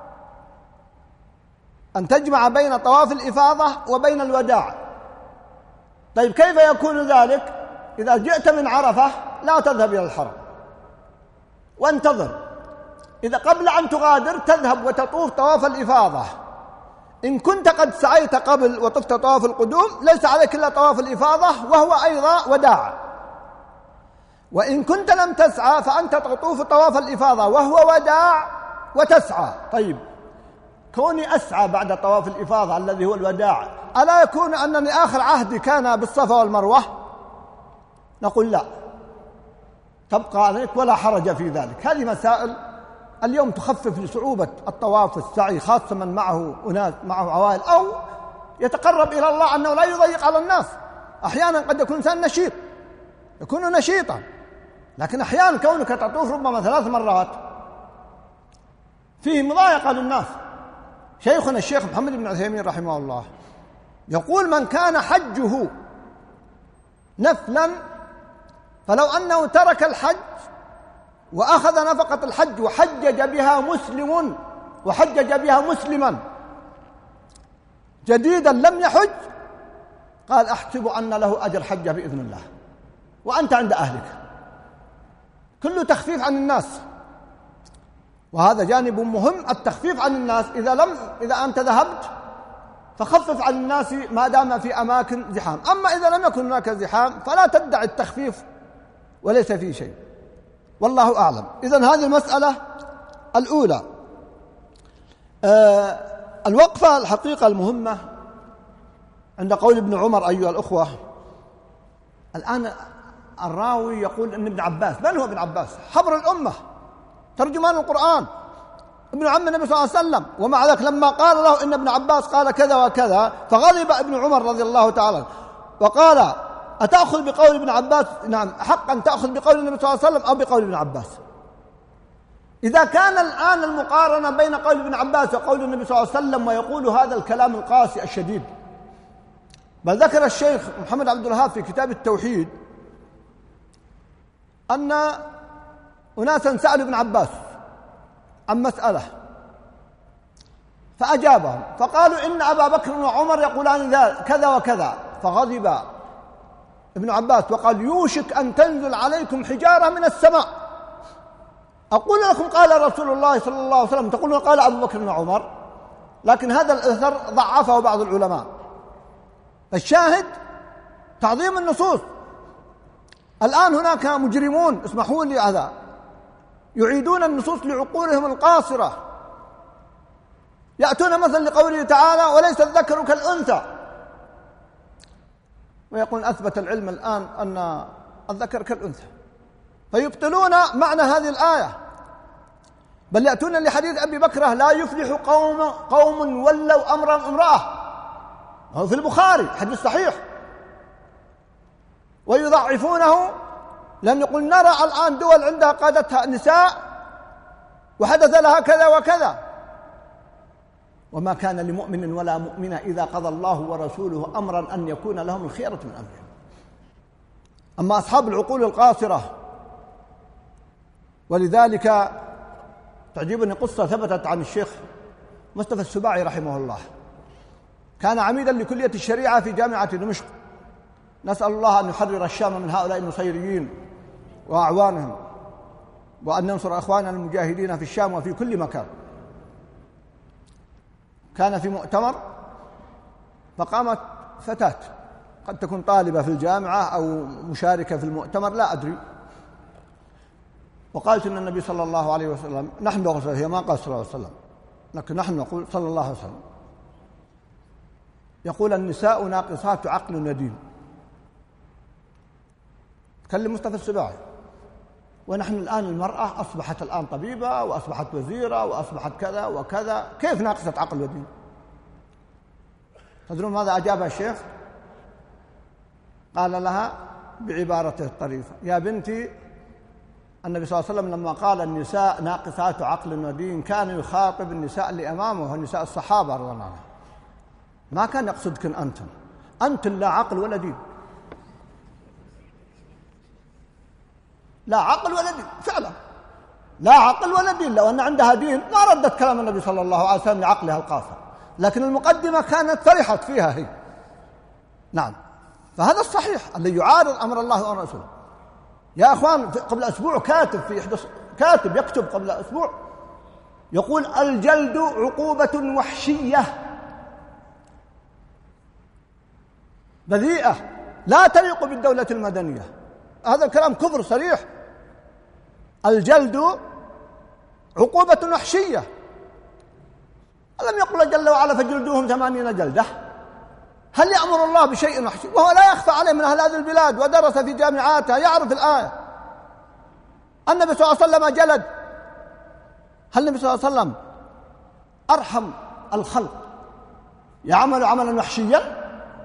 أن تجمع بين طواف الإفاضة وبين الوداع. طيب كيف يكون ذلك؟ إذا جئت من عرفة لا تذهب إلى الحرم وانتظر، إذا قبل أن تغادر تذهب وتطوف طواف الإفاضة. إن كنت قد سعيت قبل وطفت طواف القدوم ليس عليك إلا طواف الإفاضة وهو أيضا وداع. وإن كنت لم تسعى فأنت تطوف طواف الإفاضة وهو وداع وتسعى. طيب كوني أسعى بعد طواف الإفاضة الذي هو الوداع ألا يكون أنني آخر عهدي كان بالصفا والمروة؟ نقول لا، تبقى عليك ولا حرج في ذلك. هذه مسائل اليوم تخفف لصعوبة الطواف والسعي، خاصة من معه أناس معه عوائل أو يتقرب إلى الله أنه لا يضيق على الناس. أحيانا قد يكون إنسان نشيط يكون نشيطا، لكن أحيانا كونك تطوف ربما 3 مرات فيه مضايقة للناس. شيخنا الشيخ محمد بن عثيمين رحمه الله يقول من كان حجه نفلا فلو أنه ترك الحج وأخذ نفقة الحج وحجج بها مسلما جديدا لم يحج قال أحسب أن له أجر حجة بإذن الله وأنت عند أهلك. كله تخفيف عن الناس، وهذا جانب مهم التخفيف عن الناس. إذا أنت ذهبت فخفف عن الناس ما دام في أماكن زحام، أما إذا لم يكن هناك زحام فلا تدعي التخفيف وليس فيه شيء، والله أعلم. إذن هذه المسألة الأولى. الوقفة الحقيقة المهمة عند قول ابن عمر أيها الأخوة. الآن الراوي يقول أن ابن عباس، من هو ابن عباس؟ حبر الأمة، ترجمان القرآن، ابن عم النبي صلى الله عليه وسلم. ومع ذلك لما قال له إن ابن عباس قال كذا وكذا فغضب ابن عمر رضي الله تعالى وقال أتأخذ بقول ابن عباس؟ نعم حقا تأخذ بقول النبي صلى الله عليه وسلم أو بقول ابن عباس. إذا كان الآن المقارنة بين قول ابن عباس وقول النبي صلى الله عليه وسلم ويقول هذا الكلام القاسي الشديد، بل ذكر الشيخ محمد عبد الوهاب في كتاب التوحيد أن أناسا سألوا ابن عباس عن مسألة فأجابهم فقالوا إن أبا بكر وعمر يقولان كذا وكذا، فغضب ابن عباس وقال يوشك أن تنزل عليكم حجارة من السماء. أقول لكم قال رسول الله صلى الله عليه وسلم تقولون قال أبو بكر وعمر، لكن هذا الأثر ضعفه بعض العلماء. الشاهد تعظيم النصوص. الآن هناك مجرمون اسمحوا لي هذا يعيدون النصوص لعقولهم القاصرة، يأتون مثلا لقوله تعالى وليس الذكر كالأنثى، ويقول أثبت العلم الآن أن الذكر كالأنثى، فيبطلون معنى هذه الآية. بل يأتون لحديث أبي بكرة لا يفلح قوم ولوا أمرا امرأة، هو في البخاري حديث صحيح، ويضعفونه لأن يقول نرى الآن دول عندها قادتها نساء وحدث لها كذا وكذا، وما كان لمؤمن ولا مؤمنة إذا قضى الله ورسوله أمرا أن يكون لهم الخيرة من أمرهم. أما أصحاب العقول القاصرة، ولذلك تعجبني قصة ثبتت عن الشيخ مصطفى السباعي رحمه الله، كان عميدا لكلية الشريعة في جامعة دمشق. نسأل الله أن يحرر الشام من هؤلاء النصيريين وأعوانهم، وأن ننصر أخواننا المجاهدين في الشام وفي كل مكان. كان في مؤتمر فقامت فتاة قد تكون طالبة في الجامعة أو مشاركة في المؤتمر لا أدري، وقالت إن النبي صلى الله عليه وسلم، نحن نقول هي ما قال صلى الله عليه وسلم لكن نحن نقول صلى الله عليه وسلم، يقول النساء ناقصات عقل ودين. تكلم مصطفى السباعي. ونحن الآن المرأة أصبحت الآن طبيبة وأصبحت وزيرة وأصبحت كذا وكذا، كيف ناقصة عقل ودين؟ تدرون ماذا أجابها الشيخ؟ قال لها بعبارته الطريفة: يا بنتي، النبي صلى الله عليه وسلم لما قال النساء ناقصات عقل ودين كان يخاطب النساء اللي أمامه ونساء الصحابة رضي الله عنهم، ما كان يقصدكن أنتم لا عقل ولا دين، لا عقل ولا دين، فعلا لا عقل ولا دين. لو أن عندها دين ما ردت كلام النبي صلى الله عليه وسلم لعقلها القاصر، لكن المقدمة كانت فرحت فيها هي. نعم، فهذا الصحيح الذي يعارض أمر الله ورسوله. يا أخوان، قبل أسبوع كاتب يكتب قبل أسبوع يقول الجلد عقوبة وحشية بذيئة لا تليق بالدولة المدنية. هذا الكلام كفر صريح. الجلد عقوبة وحشية. ألم يقل جل وعلا فجلدوهم 80 جلدة؟ هل يأمر الله بشيء وحشي؟ وهو لا يخفى عليه من أهل هذه البلاد ودرس في جامعاتها، يعرف الآية. النبي صلى الله عليه وسلم جلد. هل النبي صلى الله عليه وسلم أرحم الخلق يعمل عملا وحشيا؟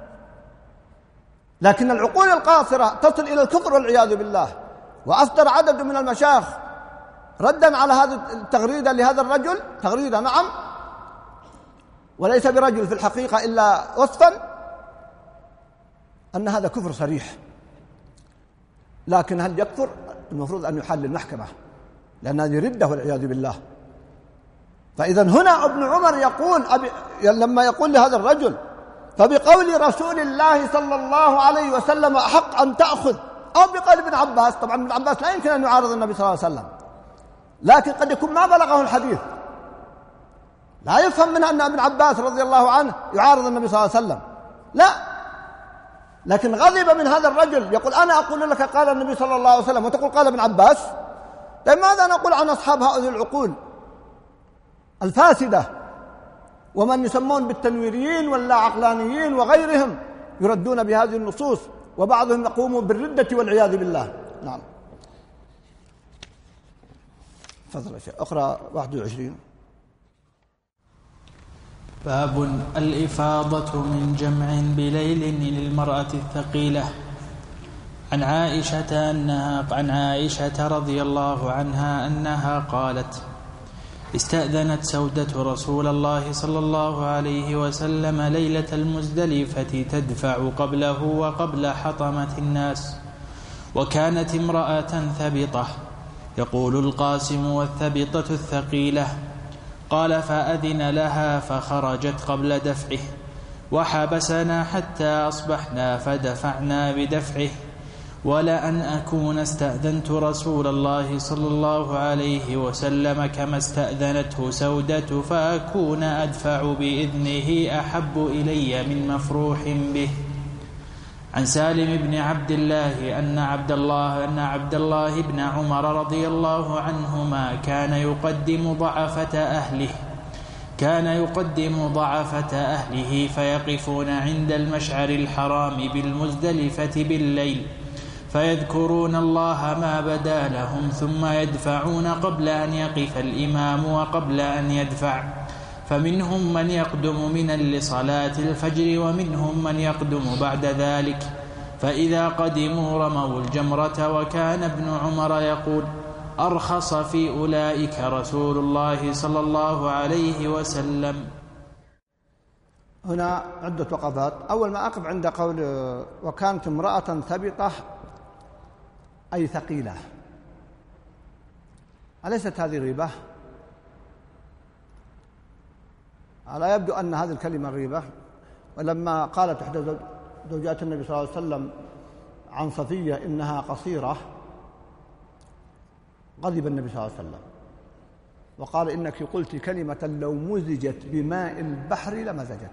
لكن العقول القاصرة تصل إلى الكفر والعياذ بالله. وأصدر عدد من المشايخ ردا على هذه التغريدة لهذا الرجل، تغريدة نعم وليس برجل في الحقيقة إلا وصفا، أن هذا كفر صريح. لكن هل يكفر؟ المفروض أن يحل المحكمة، لأن هذه ردة والعياذ بالله. فإذا هنا ابن عمر يقول لما يقول لهذا الرجل فبقول رسول الله صلى الله عليه وسلم أحق أن تأخذ، أو بقول ابن عباس. طبعا ابن عباس لا يمكن أن يعارض النبي صلى الله عليه وسلم، لكن قد يكون ما بلغه الحديث، لا يفهم منها أن ابن عباس رضي الله عنه يعارض النبي صلى الله عليه وسلم، لا، لكن غضب من هذا الرجل يقول أنا أقول لك قال النبي صلى الله عليه وسلم وتقول قال ابن عباس. طيب ماذا نقول عن أصحاب هذه العقول الفاسدة ومن يسمون بالتنويريين واللا عقلانيين وغيرهم يردون بهذه النصوص، وبعضهم يقوم بالردة والعياذ بالله. نعم، تفضل يا شيخ، اقرأ 21. باب الإفاضة من جمع بليل للمرأة الثقيلة. عن عائشة رضي الله عنها أنها قالت: استأذنت سودة رسول الله صلى الله عليه وسلم ليلة المزدلفة تدفع قبله وقبل حطمة الناس، وكانت امرأة ثبطة، يقول القاسم: والثبطة الثقيلة. قال: فأذن لها فخرجت قبل دفعه، وحبسنا حتى أصبحنا فدفعنا بدفعه، ولأن أكون استأذنت رسول الله صلى الله عليه وسلم كما استأذنته سودة فأكون أدفع بإذنه أحب إلي من مفروح به. عن سالم بن عبد الله أن عبد الله بن عمر رضي الله عنهما كان يقدم ضعفة أهله فيقفون عند المشعر الحرام بالمزدلفة بالليل فيذكرون الله ما بدا لهم، ثم يدفعون قبل أن يقف الإمام وقبل أن يدفع، فمنهم من يقدم منا لصلاة الفجر ومنهم من يقدم بعد ذلك، فإذا قدموا رموا الجمرة. وكان ابن عمر يقول: أرخص في أولئك رسول الله صلى الله عليه وسلم. هنا عدة وقفات. أول ما أقف عند قول وكانت امرأة ثبطة أي ثقيلة، أليست هذه غيبة؟ لا يبدو أن هذه الكلمة غيبة. ولما قالت إحدى زوجات النبي صلى الله عليه وسلم عن صفية إنها قصيرة غضب النبي صلى الله عليه وسلم، وقال إنك قلت كلمة لو مزجت بماء البحر لمزجت.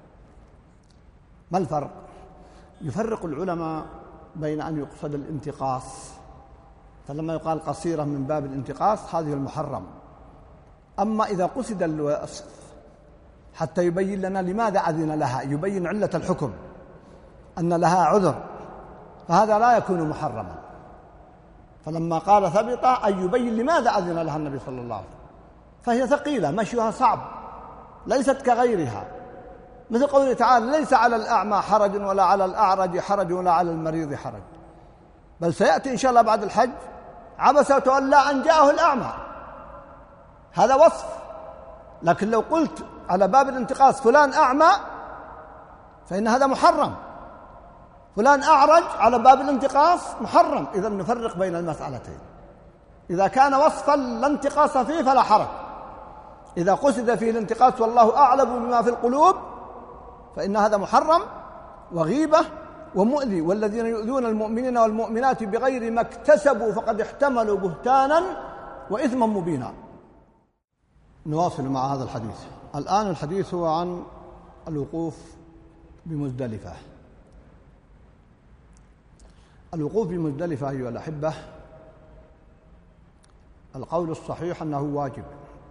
ما الفرق؟ يفرق العلماء بين أن يقصد الانتقاص، فلما يقال قصيرة من باب الانتقاص هذه المحرم. أما إذا قصد الوصف حتى يبين لنا لماذا أذن لها، يبين علة الحكم أن لها عذر، فهذا لا يكون محرما. فلما قال ثبت أن يبين لماذا أذن لها النبي صلى الله عليه وسلم، فهي ثقيلة مشيها صعب ليست كغيرها، مثل قوله تعالى ليس على الأعمى حرج ولا على الأعرج حرج ولا على المريض حرج. بل سيأتي إن شاء الله بعد الحج عبس وتولى أن جاءه الأعمى، هذا وصف. لكن لو قلت على باب الانتقاص فلان أعمى فإن هذا محرم، فلان أعرج على باب الانتقاص محرم. إذا نفرق بين المسألتين. إذا كان وصفا لا انتقاص فيه فلا حرج، إذا قصد فيه الانتقاص والله أعلم بما في القلوب فإن هذا محرم وغيبة ومؤذي. والذين يؤذون المؤمنين والمؤمنات بغير ما اكتسبوا فقد احتملوا بهتانا وإثما مبينا. نواصل مع هذا الحديث. الآن الحديث هو عن الوقوف بمزدلفة. الوقوف بمزدلفة أيها الأحبة، القول الصحيح أنه واجب،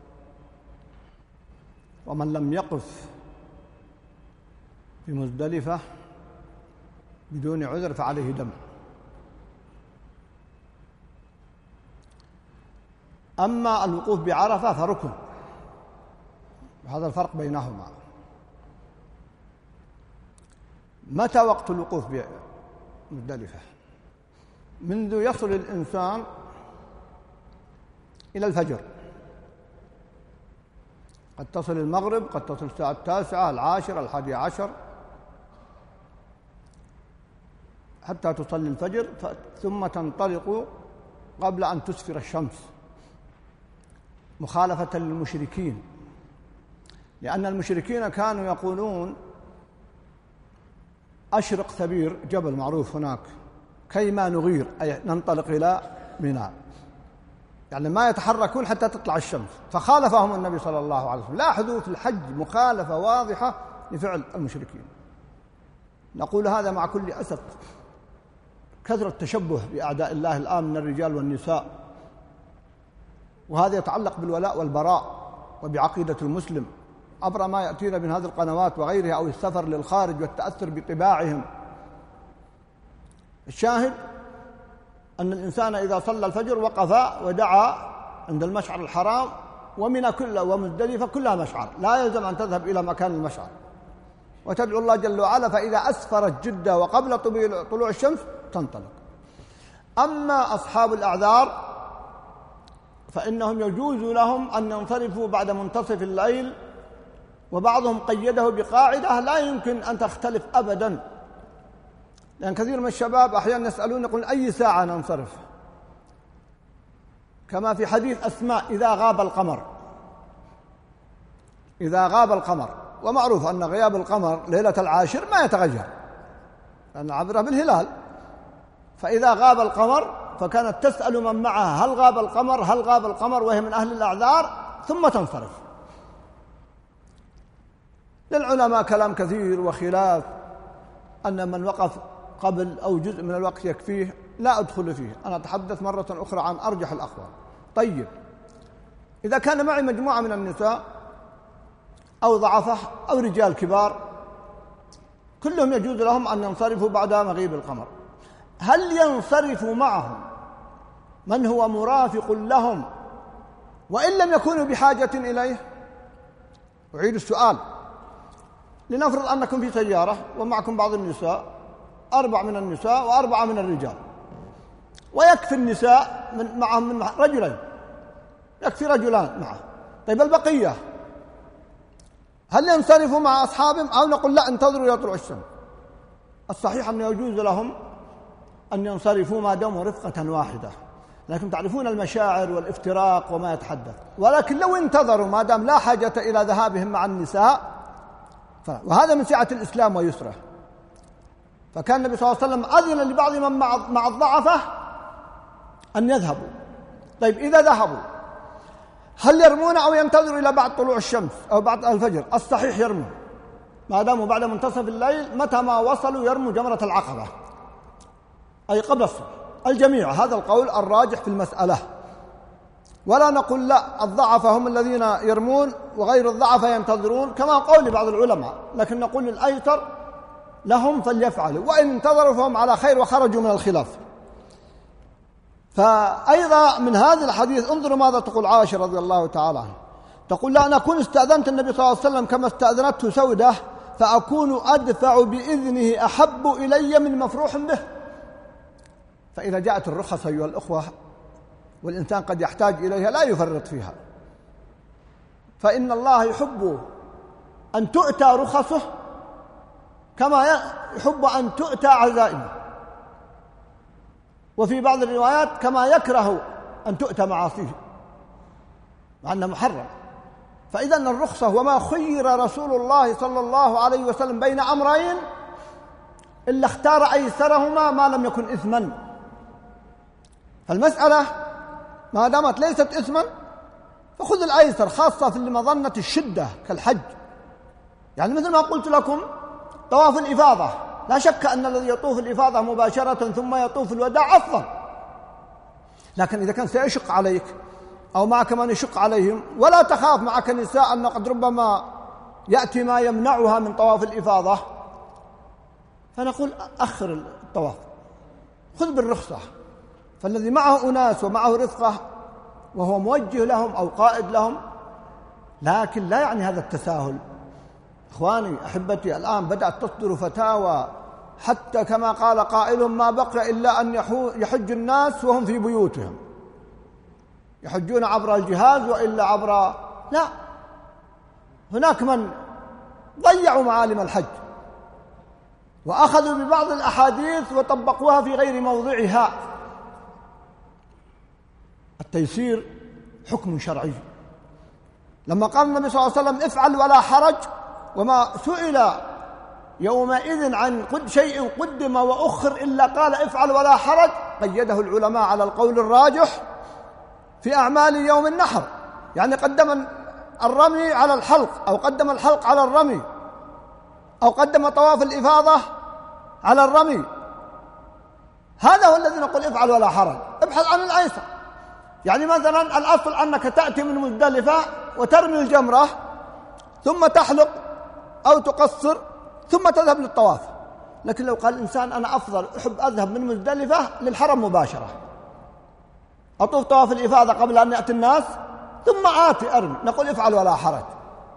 ومن لم يقف بمزدلفة بدون عذر فعليه دم. أما الوقوف بعرفة فركن، وهذا الفرق بينهما. متى وقت الوقوف بمزدلفة؟ منذ يصل الإنسان إلى الفجر، قد تصل المغرب، قد تصل الساعة 9، 10، 11، حتى تصلي الفجر، ثم تنطلق قبل أن تسفر الشمس، مخالفة للمشركين، لأن المشركين كانوا يقولون أشرق ثبير، جبل معروف هناك، كيما نغير، أي ننطلق إلى منى، يعني ما يتحركون حتى تطلع الشمس. فخالفهم النبي صلى الله عليه وسلم. لاحظوا في الحج مخالفة واضحة لفعل المشركين. نقول هذا مع كل أسف، كثرة التشبه بأعداء الله الآن من الرجال والنساء، وهذا يتعلق بالولاء والبراء وبعقيدة المسلم عبر ما يأتينا من هذه القنوات وغيرها، أو السفر للخارج والتأثر بطباعهم. الشاهد أن الإنسان إذا صلى الفجر وقف ودعا عند المشعر الحرام، ومنى كلها ومزدلفة كلها مشعر، لا يلزم أن تذهب إلى مكان المشعر، وتدعو الله جل وعلا، فإذا أسفرت جدة وقبل طلوع الشمس تنطلق. أما أصحاب الأعذار فإنهم يجوز لهم أن ينصرفوا بعد منتصف الليل، وبعضهم قيده بقاعدة لا يمكن أن تختلف أبداً، لأن كثير من الشباب أحيانا يسألون يقول أي ساعة ننصرف؟ كما في حديث أسماء إذا غاب القمر، إذا غاب القمر، ومعروف أن غياب القمر ليلة العاشر ما يتغير لأن عبره بالهلال، فإذا غاب القمر فكانت تسأل من معها هل غاب القمر، هل غاب القمر، وهي من أهل الأعذار، ثم تنصرف. للعلماء كلام كثير وخلاف، أن من وقف قبل أو جزء من الوقت يكفيه، لا أدخل فيه، أنا أتحدث مرة أخرى عن أرجح الأقوال. طيب، إذا كان معي مجموعة من النساء أو ضعفة أو رجال كبار، كلهم يجوز لهم أن ينصرفوا بعد مغيب القمر، هل ينصرف معهم من هو مرافق لهم وإن لم يكونوا بحاجة إليه؟ أعيد السؤال. لنفرض أنكم في سيارة ومعكم بعض النساء، 4 من النساء و4 من الرجال، ويكفي النساء معهم من رجلين، يكفي رجلان معه. طيب البقية هل ينصرفوا مع أصحابهم أو نقول لا انتظروا يطلع الشمس؟ الصحيح أنه يجوز لهم أن ينصرفوا ما داموا رفقة واحدة، لكن تعرفون المشاعر والافتراق وما يتحدث. ولكن لو انتظروا ما دام لا حاجة إلى ذهابهم مع النساء، وهذا من سعة الإسلام ويسره، فكان النبي صلى الله عليه وسلم أذن لبعض من مع الضعفة أن يذهبوا. طيب إذا ذهبوا هل يرمون أو ينتظروا إلى بعد طلوع الشمس أو بعد الفجر؟ الصحيح يرمون، ما داموا بعد منتصف الليل متى ما وصلوا يرموا جمرة العقبة، أي قبل الصبح. الجميع هذا القول الراجح في المسألة، ولا نقول لا الضعفاء هم الذين يرمون وغير الضعفاء ينتظرون كما قول بعض العلماء، لكن نقول الأيسر لهم فليفعلوا، وإن انتظروا فهم على خير وخرجوا من الخلاف. فأيضا من هذا الحديث انظروا ماذا تقول عائشة رضي الله تعالى عنها، تقول لا أنا أكون استأذنت النبي صلى الله عليه وسلم كما استأذنته سودة فأكون أدفع بإذنه أحب إلي من مفروح به. فإذا جاءت الرخص أيها الأخوة والإنسان قد يحتاج إليها لا يفرط فيها، فإن الله يحب أن تؤتى رخصه كما يحب أن تؤتى عزائمه، وفي بعض الروايات كما يكره أن تؤتى معاصيه مع أنه محرم. فإذا الرخصة وما خير رسول الله صلى الله عليه وسلم بين أمرين إلا اختار أيسرهما ما لم يكن إثما. فالمسألة ما دامت ليست إثما فخذ الأيسر، خاصة في مظنة الشدة كالحج. يعني مثل ما قلت لكم طواف الإفاضة، لا شك أن الذي يطوف الإفاضة مباشرة ثم يطوف الوداع أفضل، لكن إذا كان سيشق عليك أو معك من يشق عليهم ولا تخاف معك نساء أنه قد ربما يأتي ما يمنعها من طواف الإفاضة، فنقول أخر الطواف، خذ بالرخصة. فالذي معه أناس ومعه رفقة وهو موجه لهم أو قائد لهم، لكن لا يعني هذا التساهل. إخواني أحبتي، الآن بدأت تصدر فتاوى حتى كما قال قائل ما بقي إلا أن يحج الناس وهم في بيوتهم، يحجون عبر الجهاز وإلا عبر، لا، هناك من ضيعوا معالم الحج وأخذوا ببعض الأحاديث وطبقوها في غير موضعها. التيسير حكم شرعي. لما قال النبي صلى الله عليه وسلم افعل ولا حرج، وما سئل يومئذ عن شيء قدم وأخر إلا قال افعل ولا حرج، قيده العلماء على القول الراجح في أعمال يوم النحر، يعني قدم الرمي على الحلق أو قدم الحلق على الرمي أو قدم طواف الإفاضة على الرمي. هذا هو الذي نقول افعل ولا حرج، ابحث عن الأيسر. يعني مثلا الأصل أنك تأتي من مزدلفة وترمي الجمرة ثم تحلق أو تقصر ثم تذهب للطواف، لكن لو قال الإنسان أنا أفضل أحب أذهب من مزدلفة للحرم مباشرة، أطوف طواف الإفاضة قبل أن يأتي الناس ثم آتي أرمي، نقول افعل ولا حرج.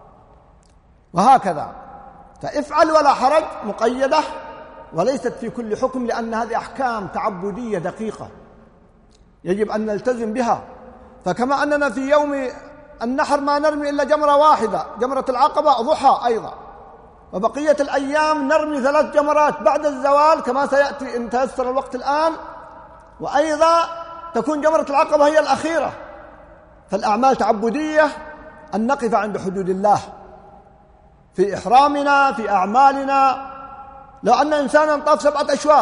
وهكذا فافعل ولا حرج مقيدة وليست في كل حكم، لأن هذه أحكام تعبدية دقيقة يجب أن نلتزم بها. فكما أننا في يوم النحر ما نرمي إلا جمرة واحدة، جمرة العقبة ضحى أيضا، وبقية الأيام نرمي 3 جمرات بعد الزوال كما سيأتي إن تيسر الوقت الآن، وأيضا تكون جمرة العقبة هي الأخيرة. فالأعمال تعبدية أن نقف عند حدود الله في إحرامنا في أعمالنا. لو أن إنسانا طاف 7 أشواط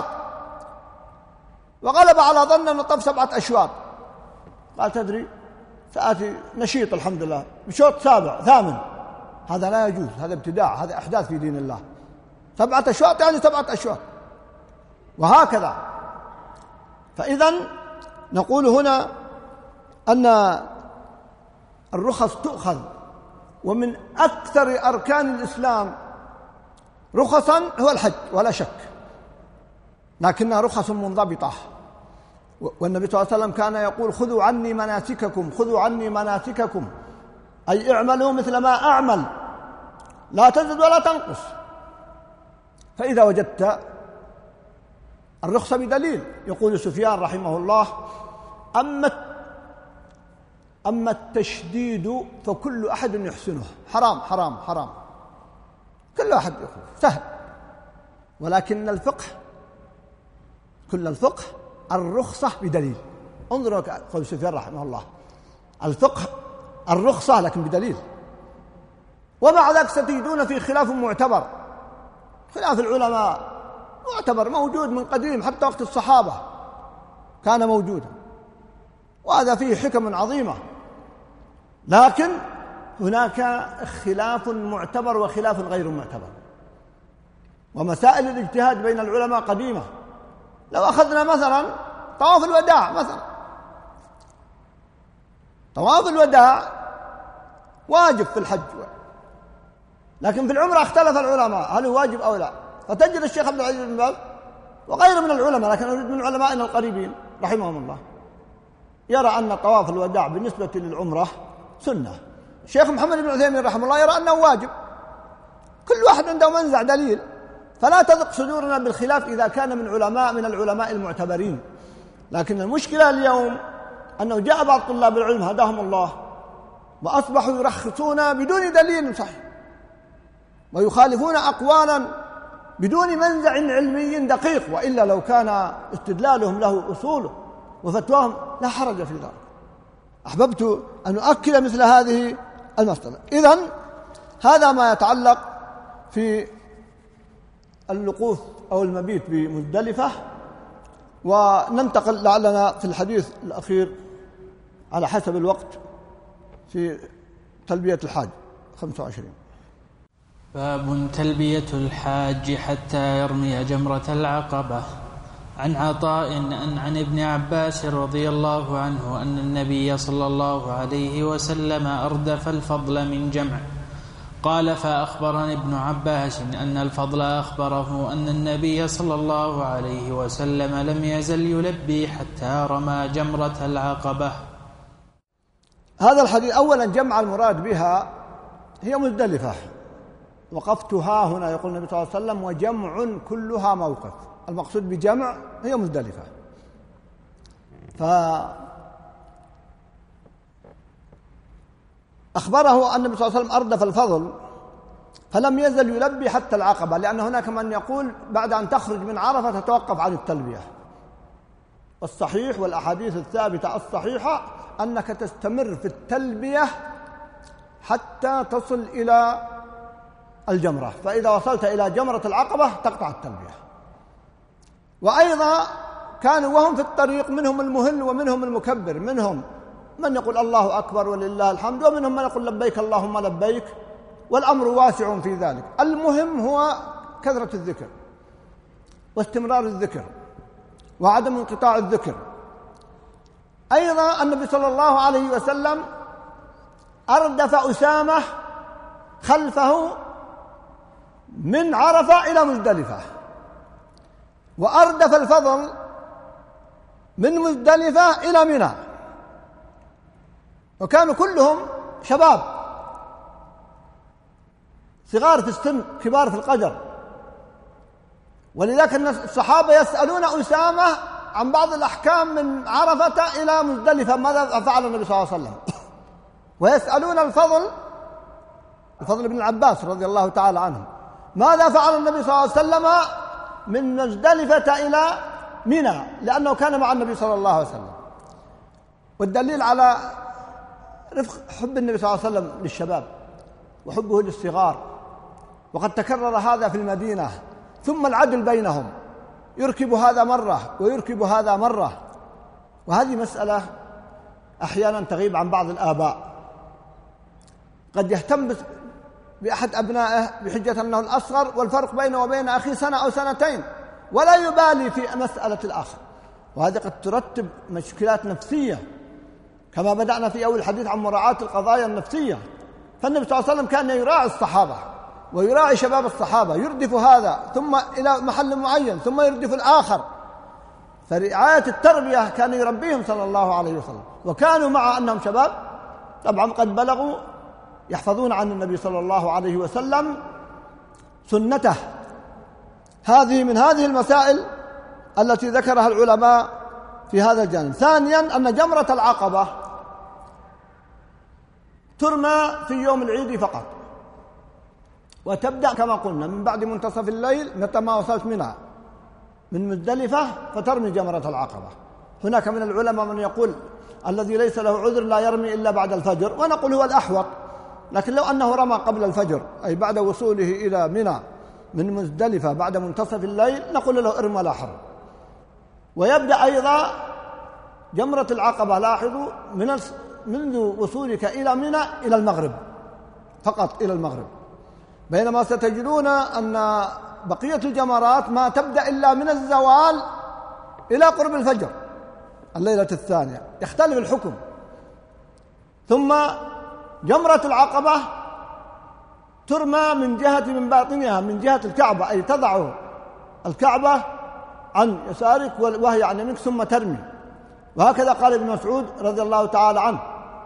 وغلب على ظن أنه طاف 7 أشواط، قال تدري سآتي نشيط الحمد لله بشوط 7 8، هذا لا يجوز، هذا ابتداع، هذا إحداث في دين الله. 7 أشواط يعني 7 أشواط، وهكذا. فإذا نقول هنا أن الرخص تؤخذ، ومن أكثر أركان الإسلام رخصا هو الحج ولا شك، لكنها رخص منضبطة. والنبي صلى الله عليه وسلم كان يقول خذوا عني مناسككم، خذوا عني مناسككم، أي اعملوا مثل ما أعمل لا تزد ولا تنقص. فإذا وجدت الرخصة بدليل، يقول سفيان رحمه الله أما التشديد فكل أحد يحسنه، حرام حرام حرام، كل أحد يقول سهل، ولكن الفقه كل الفقه الرخصة بدليل. انظروا قول سفيان رحمه الله، الفقه الرخصة لكن بدليل. ومع ذلك ستجدون في خلاف معتبر، خلاف العلماء معتبر موجود من قديم حتى وقت الصحابة كان موجودا، وهذا فيه حكم عظيمة. لكن هناك خلاف معتبر وخلاف غير معتبر، ومسائل الاجتهاد بين العلماء قديمة. لو أخذنا مثلا طواف الوداع مثلا، طواف الوداع واجب في الحج، لكن في العمرة اختلف العلماء هل هو واجب أو لا. فتجد الشيخ عبد العزيز بن باز وغيره من العلماء، لكن أريد من علمائنا القريبين رحمهم الله، يرى أن طواف الوداع بالنسبة للعمرة سنة. الشيخ محمد بن عثيمين رحمه الله يرى أنه واجب. كل واحد عنده منزع دليل، فلا تضق صدورنا بالخلاف إذا كان من العلماء المعتبرين. لكن المشكلة اليوم أنه جاء بعض طلاب العلم هداهم الله وأصبحوا يرخصون بدون دليل صحيح، ويخالفون أقوالا بدون منزع علمي دقيق، وإلا لو كان استدلالهم له أصوله وفتواهم لا حرج في ذلك. أحببت أن أؤكد مثل هذه المسألة. إذن هذا ما يتعلق في الوقوف أو المبيت بمزدلفة. وننتقل لعلنا في الحديث الأخير على حسب الوقت في تلبية الحاج 25. باب تلبية الحاج حتى يرمي جمرة العقبة. عن عطاء عن ابن عباس رضي الله عنه أن النبي صلى الله عليه وسلم أردف الفضل من جمع. قال فأخبرني ابن عباس أن الفضل أخبره أن النبي صلى الله عليه وسلم لم يزل يلبي حتى رمى جمرة العقبة. هذا الحديث أولا جمع المراد بها هي مزدلفة، وقفتها هنا يقول النبي صلى الله عليه وسلم وجمع كلها موقف. المقصود بجمع هي مزدلفة. فأخبره أن النبي صلى الله عليه وسلم أردف الفضل فلم يزل يلبي حتى العقبة، لأن هناك من يقول بعد أن تخرج من عرفة تتوقف عن التلبية. والصحيح والأحاديث الثابتة الصحيحة أنك تستمر في التلبية حتى تصل إلى الجمرة، فإذا وصلت إلى جمرة العقبة تقطع التلبية. وأيضا كانوا وهم في الطريق منهم المهل ومنهم المكبر، منهم من يقول الله أكبر ولله الحمد، ومنهم من يقول لبيك اللهم لبيك، والأمر واسع في ذلك. المهم هو كثرة الذكر واستمرار الذكر وعدم انقطاع الذكر. أيضا النبي صلى الله عليه وسلم أردف أسامة خلفه من عرفة إلى مزدلفة، وأردف الفضل من مزدلفة إلى منى، وكانوا كلهم شباب صغار في السن كبار في القدر. ولذلك الصحابة يسألون أسامة عن بعض الأحكام من عرفة إلى مزدلفة ماذا فعل النبي صلى الله عليه وسلم، ويسألون الفضل بن العباس رضي الله تعالى عنه ماذا فعل النبي صلى الله عليه وسلم من مزدلفة إلى منى، لأنه كان مع النبي صلى الله عليه وسلم. والدليل على رفق حب النبي صلى الله عليه وسلم للشباب وحبه للصغار، وقد تكرر هذا في المدينة، ثم العدل بينهم، يركب هذا مرة ويركب هذا مرة. وهذه مسألة أحيانا تغيب عن بعض الآباء، قد يهتم بأحد أبنائه بحجة أنه الأصغر والفرق بينه وبين أخيه سنة أو سنتين، ولا يبالي في مسألة الآخر، وهذا قد ترتب مشكلات نفسية، كما بدأنا في أول الحديث عن مراعاة القضايا النفسية. فالنبي صلى الله عليه وسلم كان يراعي الصحابة ويراعي شباب الصحابة، يردف هذا ثم إلى محل معين ثم يردف الآخر. فرعاية التربية كان يربيهم صلى الله عليه وسلم، وكانوا مع أنهم شباب طبعا قد بلغوا يحفظون عن النبي صلى الله عليه وسلم سنته. هذه من هذه المسائل التي ذكرها العلماء في هذا الجانب. ثانيا أن جمرة العقبة ترمى في يوم العيد فقط، وتبدأ كما قلنا من بعد منتصف الليل متى ما وصلت منى من مزدلفة فترمي جمرة العقبة. هناك من العلماء من يقول الذي ليس له عذر لا يرمي إلا بعد الفجر، ونقول هو الأحوط، لكن لو أنه رمى قبل الفجر أي بعد وصوله إلى منى من مزدلفة بعد منتصف الليل نقول له ارمى لا حرج. ويبدأ أيضا جمرة العقبة لاحظوا من منذ وصولك إلى منى إلى المغرب، فقط إلى المغرب. بينما ستجدون أن بقية الجمرات ما تبدأ إلا من الزوال إلى قرب الفجر الليلة الثانية، يختلف الحكم. ثم جمرة العقبة ترمى من باطنها من جهة الكعبة، أي تضع الكعبة عن يسارك وهي عن يمينك ثم ترمي، وهكذا قال ابن مسعود رضي الله تعالى عنه.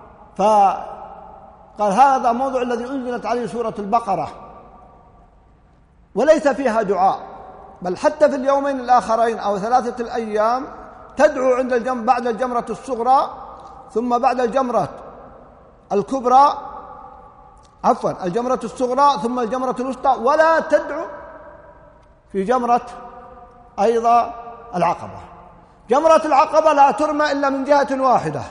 فقال هذا موضع الذي أنزلت عليه سورة البقرة، وليس فيها دعاء، بل حتى في اليومين الآخرين أو 3 الأيام تدعو عند بعد الجمرة الصغرى ثم بعد الجمرة الكبرى، عفوا الجمرة الصغرى ثم الجمرة الوسطى، ولا تدعو في جمرة أيضا العقبة. جمرة العقبة لا ترمى إلا من جهة واحدة،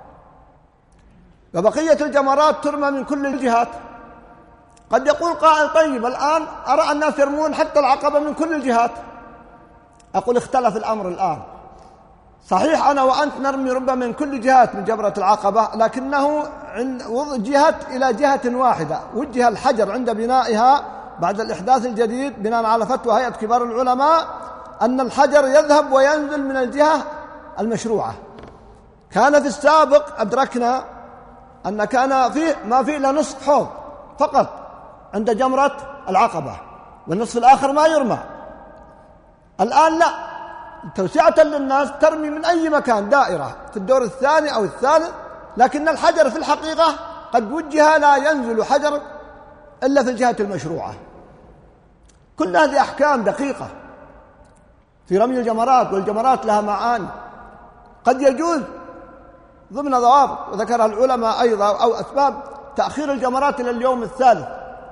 وبقية الجمرات ترمى من كل الجهات. قد يقول قائل طيب الآن أرى الناس يرمون حتى العقبة من كل الجهات. أقول اختلف الأمر الآن. صحيح أنا وأنت نرمي ربما من كل جهات من جمرة العقبة، لكنه جهة إلى جهة واحدة. وجه الحجر عند بنائها بعد الإحداث الجديد بناء على فتوى هيئة كبار العلماء أن الحجر يذهب وينزل من الجهة المشروعة. كان في السابق أدركنا أن كان فيه ما فيه إلا نصف حوض فقط عند جمرة العقبة، والنصف الآخر ما يرمى. الآن لا، توسعة للناس ترمي من أي مكان دائرة في الدور الثاني أو الثالث، لكن الحجر في الحقيقة قد وجه لا ينزل حجر إلا في الجهة المشروعة. كل هذه أحكام دقيقة في رمي الجمرات، والجمرات لها معاني. قد يجوز ضمن ضوابط وذكرها العلماء أيضا أو أسباب تأخير الجمرات إلى اليوم الثالث،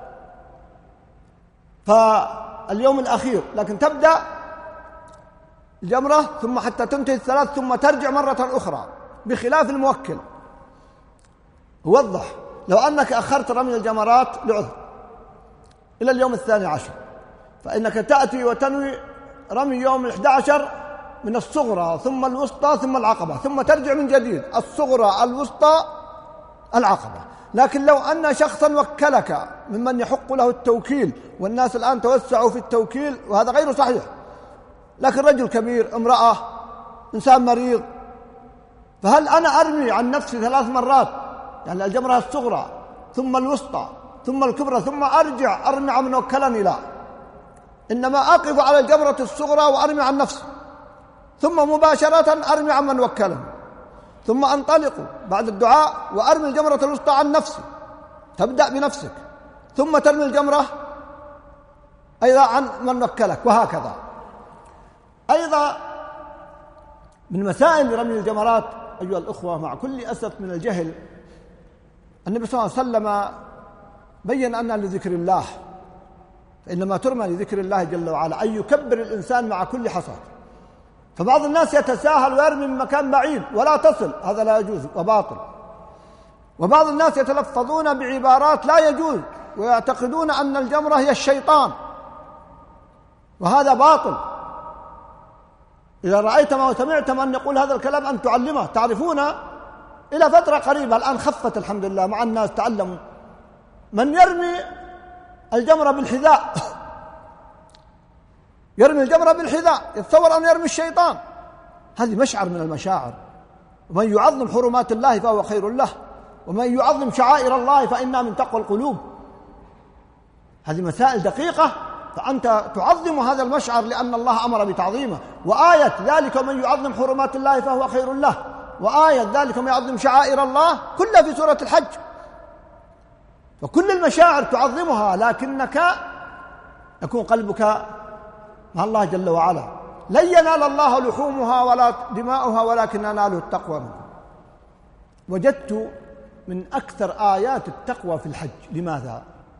فاليوم الأخير، لكن تبدأ الجمرة ثم حتى تنتهي 3 ثم ترجع مرة أخرى، بخلاف الموكل. وضح لو أنك أخرت رمي الجمرات لعذر إلى اليوم 12، فإنك تأتي وتنوي رمي يوم 11 من الصغرى ثم الوسطى ثم العقبة، ثم ترجع من جديد الصغرى الوسطى العقبة. لكن لو أن شخصا وكلك ممن يحق له التوكيل، والناس الآن توسعوا في التوكيل وهذا غير صحيح، لكن رجل كبير، امرأة، إنسان مريض، فهل أنا أرمي عن نفسي 3 مرات، يعني الجمرة الصغرى ثم الوسطى ثم الكبرى ثم أرجع أرمي عن من وكلني؟ لا، إنما أقف على الجمرة الصغرى وأرمي عن نفسي، ثم مباشرة أرمي عن من وكلني، ثم أنطلق بعد الدعاء وأرمي الجمرة الوسطى عن نفسي. تبدأ بنفسك ثم ترمي الجمرة أيضا عن من وكلك، وهكذا. أيضا من مسائل رمي الجمرات أيها الأخوة مع كل أسف من الجهل، النبي صلى الله عليه وسلم بين أن لذكر الله، فإنما ترمى لذكر الله جل وعلا، أن يكبر الإنسان مع كل حصى. فبعض الناس يتساهل ويرمي من مكان بعيد ولا تصل، هذا لا يجوز وباطل. وبعض الناس يتلفظون بعبارات لا يجوز ويعتقدون أن الجمرة هي الشيطان، وهذا باطل. إذا رأيتم أو سمعتم أن يقول هذا الكلام أن تعلمه. تعرفون إلى فترة قريبة الآن خفت الحمد لله مع الناس، تعلموا من يرمي الجمرة بالحذاء يرمي الجمرة بالحذاء، يتصور أن يرمي الشيطان. هذه مشعر من المشاعر. ومن يعظم حرمات الله فهو خير له، ومن يعظم شعائر الله فإنها من تقوى القلوب. هذه مسائل دقيقة، فأنت تعظم هذا المشعر لأن الله أمر بتعظيمه. وآية ذلك ومن يعظم حرمات الله فهو خير له، وآية ذلك ومن يعظم شعائر الله كلها في سورة الحج. فكل المشاعر تعظمها، لكنك يكون قلبك مع الله جل وعلا. لن ينال الله لحومها ولا دماؤها ولكن يناله التقوى منكم. وجدت من أكثر آيات التقوى في الحج. لماذا؟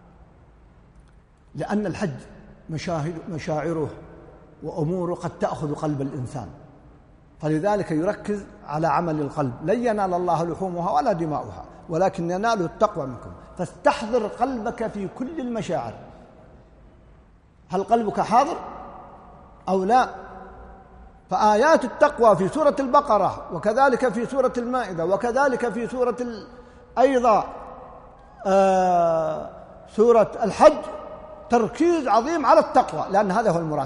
لأن الحج مشاعره وأموره قد تأخذ قلب الإنسان، فلذلك يركز على عمل القلب. لن ينال الله لحومها ولا دماؤها ولكن يناله التقوى منكم. فاستحضر قلبك في كل المشاعر. هل قلبك حاضر أو لا؟ فآيات التقوى في سورة البقرة وكذلك في سورة المائدة وكذلك في سورة أيضا سورة الحج تركيز عظيم على التقوى، لأن هذا هو المراد.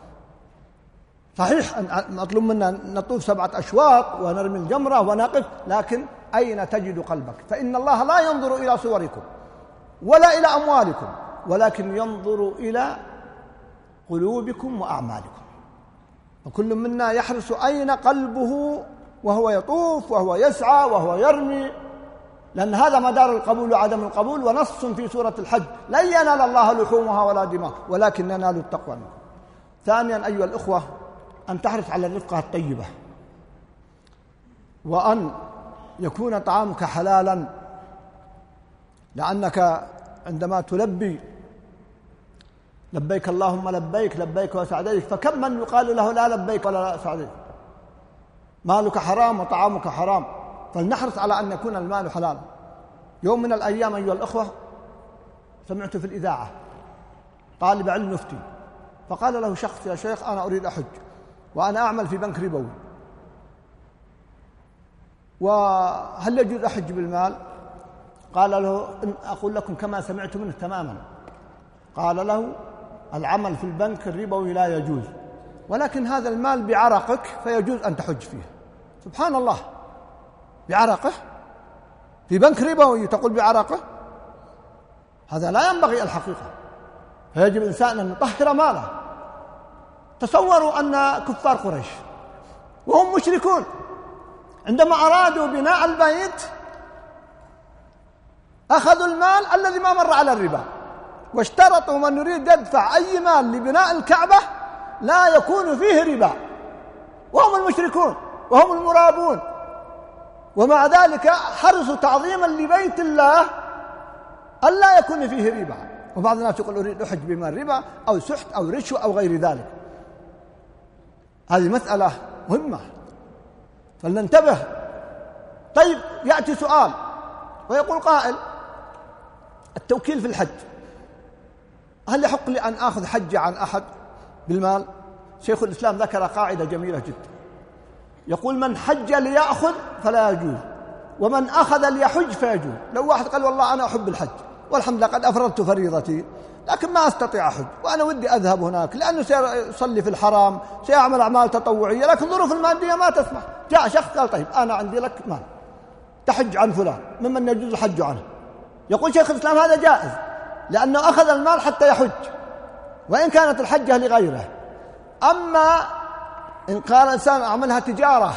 صحيح مطلوب منا نطوف 7 أشواط ونرمي الجمرة ونقف، لكن أين تجد قلبك؟ فإن الله لا ينظر إلى صوركم ولا إلى أموالكم، ولكن ينظر إلى قلوبكم وأعمالكم. وكل منا يحرص أين قلبه وهو يطوف وهو يسعى وهو يرمي، لأن هذا مدار القبول وعدم القبول. ونص في سورة الحج: لن ينال الله لحومها ولا دماء ولكن ينال التقوى منكم. ثانيا أيها الإخوة، أن تحرص على الرفقة الطيبة، وأن يكون طعامك حلالا، لأنك عندما تلبي لبيك اللهم لبيك لبيك وسعديك، فكم من يقال له لا لبيك ولا سعديك، مالك حرام وطعامك حرام. فلنحرص على أن يكون المال حلال. يوم من الأيام أيها الأخوة سمعت في الإذاعة طالب علم يفتي، فقال له شخص: يا شيخ أنا أريد أحج وأنا أعمل في بنك ربوي، وهل يجوز أحج بالمال؟ قال له: إن أقول لكم كما سمعت منه تماما. قال له: العمل في البنك الربوي لا يجوز، ولكن هذا المال بعرقك فيجوز أن تحج فيه. سبحان الله، بعرقه في بنك ربوي تقول بعرقه؟ هذا لا ينبغي الحقيقة. فيجب الإنسان أن يطهر ماله. تصوروا أن كفار قريش وهم مشركون عندما أرادوا بناء البيت أخذوا المال الذي ما مر على الربا، واشترطوا من يريد يدفع أي مال لبناء الكعبة لا يكون فيه ربا، وهم المشركون وهم المرابون، ومع ذلك حرصوا تعظيما لبيت الله ألا يكون فيه ربا. وبعض الناس يقول: أريد أحج بمال ربا أو سحت أو رشوة أو غير ذلك. هذه مسألة مهمة فلننتبه. طيب، يأتي سؤال ويقول قائل: التوكيل في الحج، هل يحق لي أن آخذ حج عن أحد بالمال؟ شيخ الإسلام ذكر قاعدة جميلة جدا، يقول: من حج ليأخذ فلا يجوز، ومن أخذ ليحج فيجوز. لو واحد قال: والله أنا أحب الحج والحمد لله قد أفرضت فريضتي، لكن ما أستطيع أحج وأنا ودي أذهب هناك لأنه سيصلي في الحرام، سيعمل أعمال تطوعية، لكن ظروف المادية ما تسمح. جاء شخص قال: طيب أنا عندي لك مال تحج عن فلان ممن يجوز الحج عنه. يقول شيخ الإسلام: هذا جائز، لأنه أخذ المال حتى يحج وإن كانت الحجة لغيره. أما إن قال إنسان أعملها تجارة،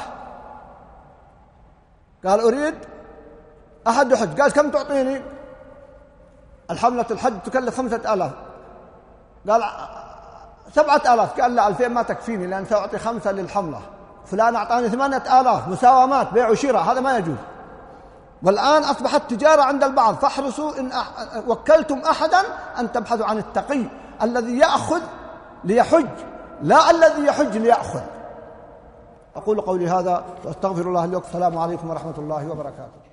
قال: أريد أحد يحج، قال: كم تعطيني؟ الحملة الحج تكلف 5000. قال: 7000. قال: لا، 2000 ما تكفيني لأن سأعطي 5 للحملة، فلان أعطاني 8000. مساومات، بيع وشراء، هذا ما يجوز. والآن أصبحت تجارة عند البعض، فاحرصوا إن وكلتم أحدا أن تبحثوا عن التقي الذي يأخذ ليحج، لا الذي يحج ليأخذ. أقول قولي هذا وأستغفر الله لي ولكم. السلام عليكم ورحمة الله وبركاته.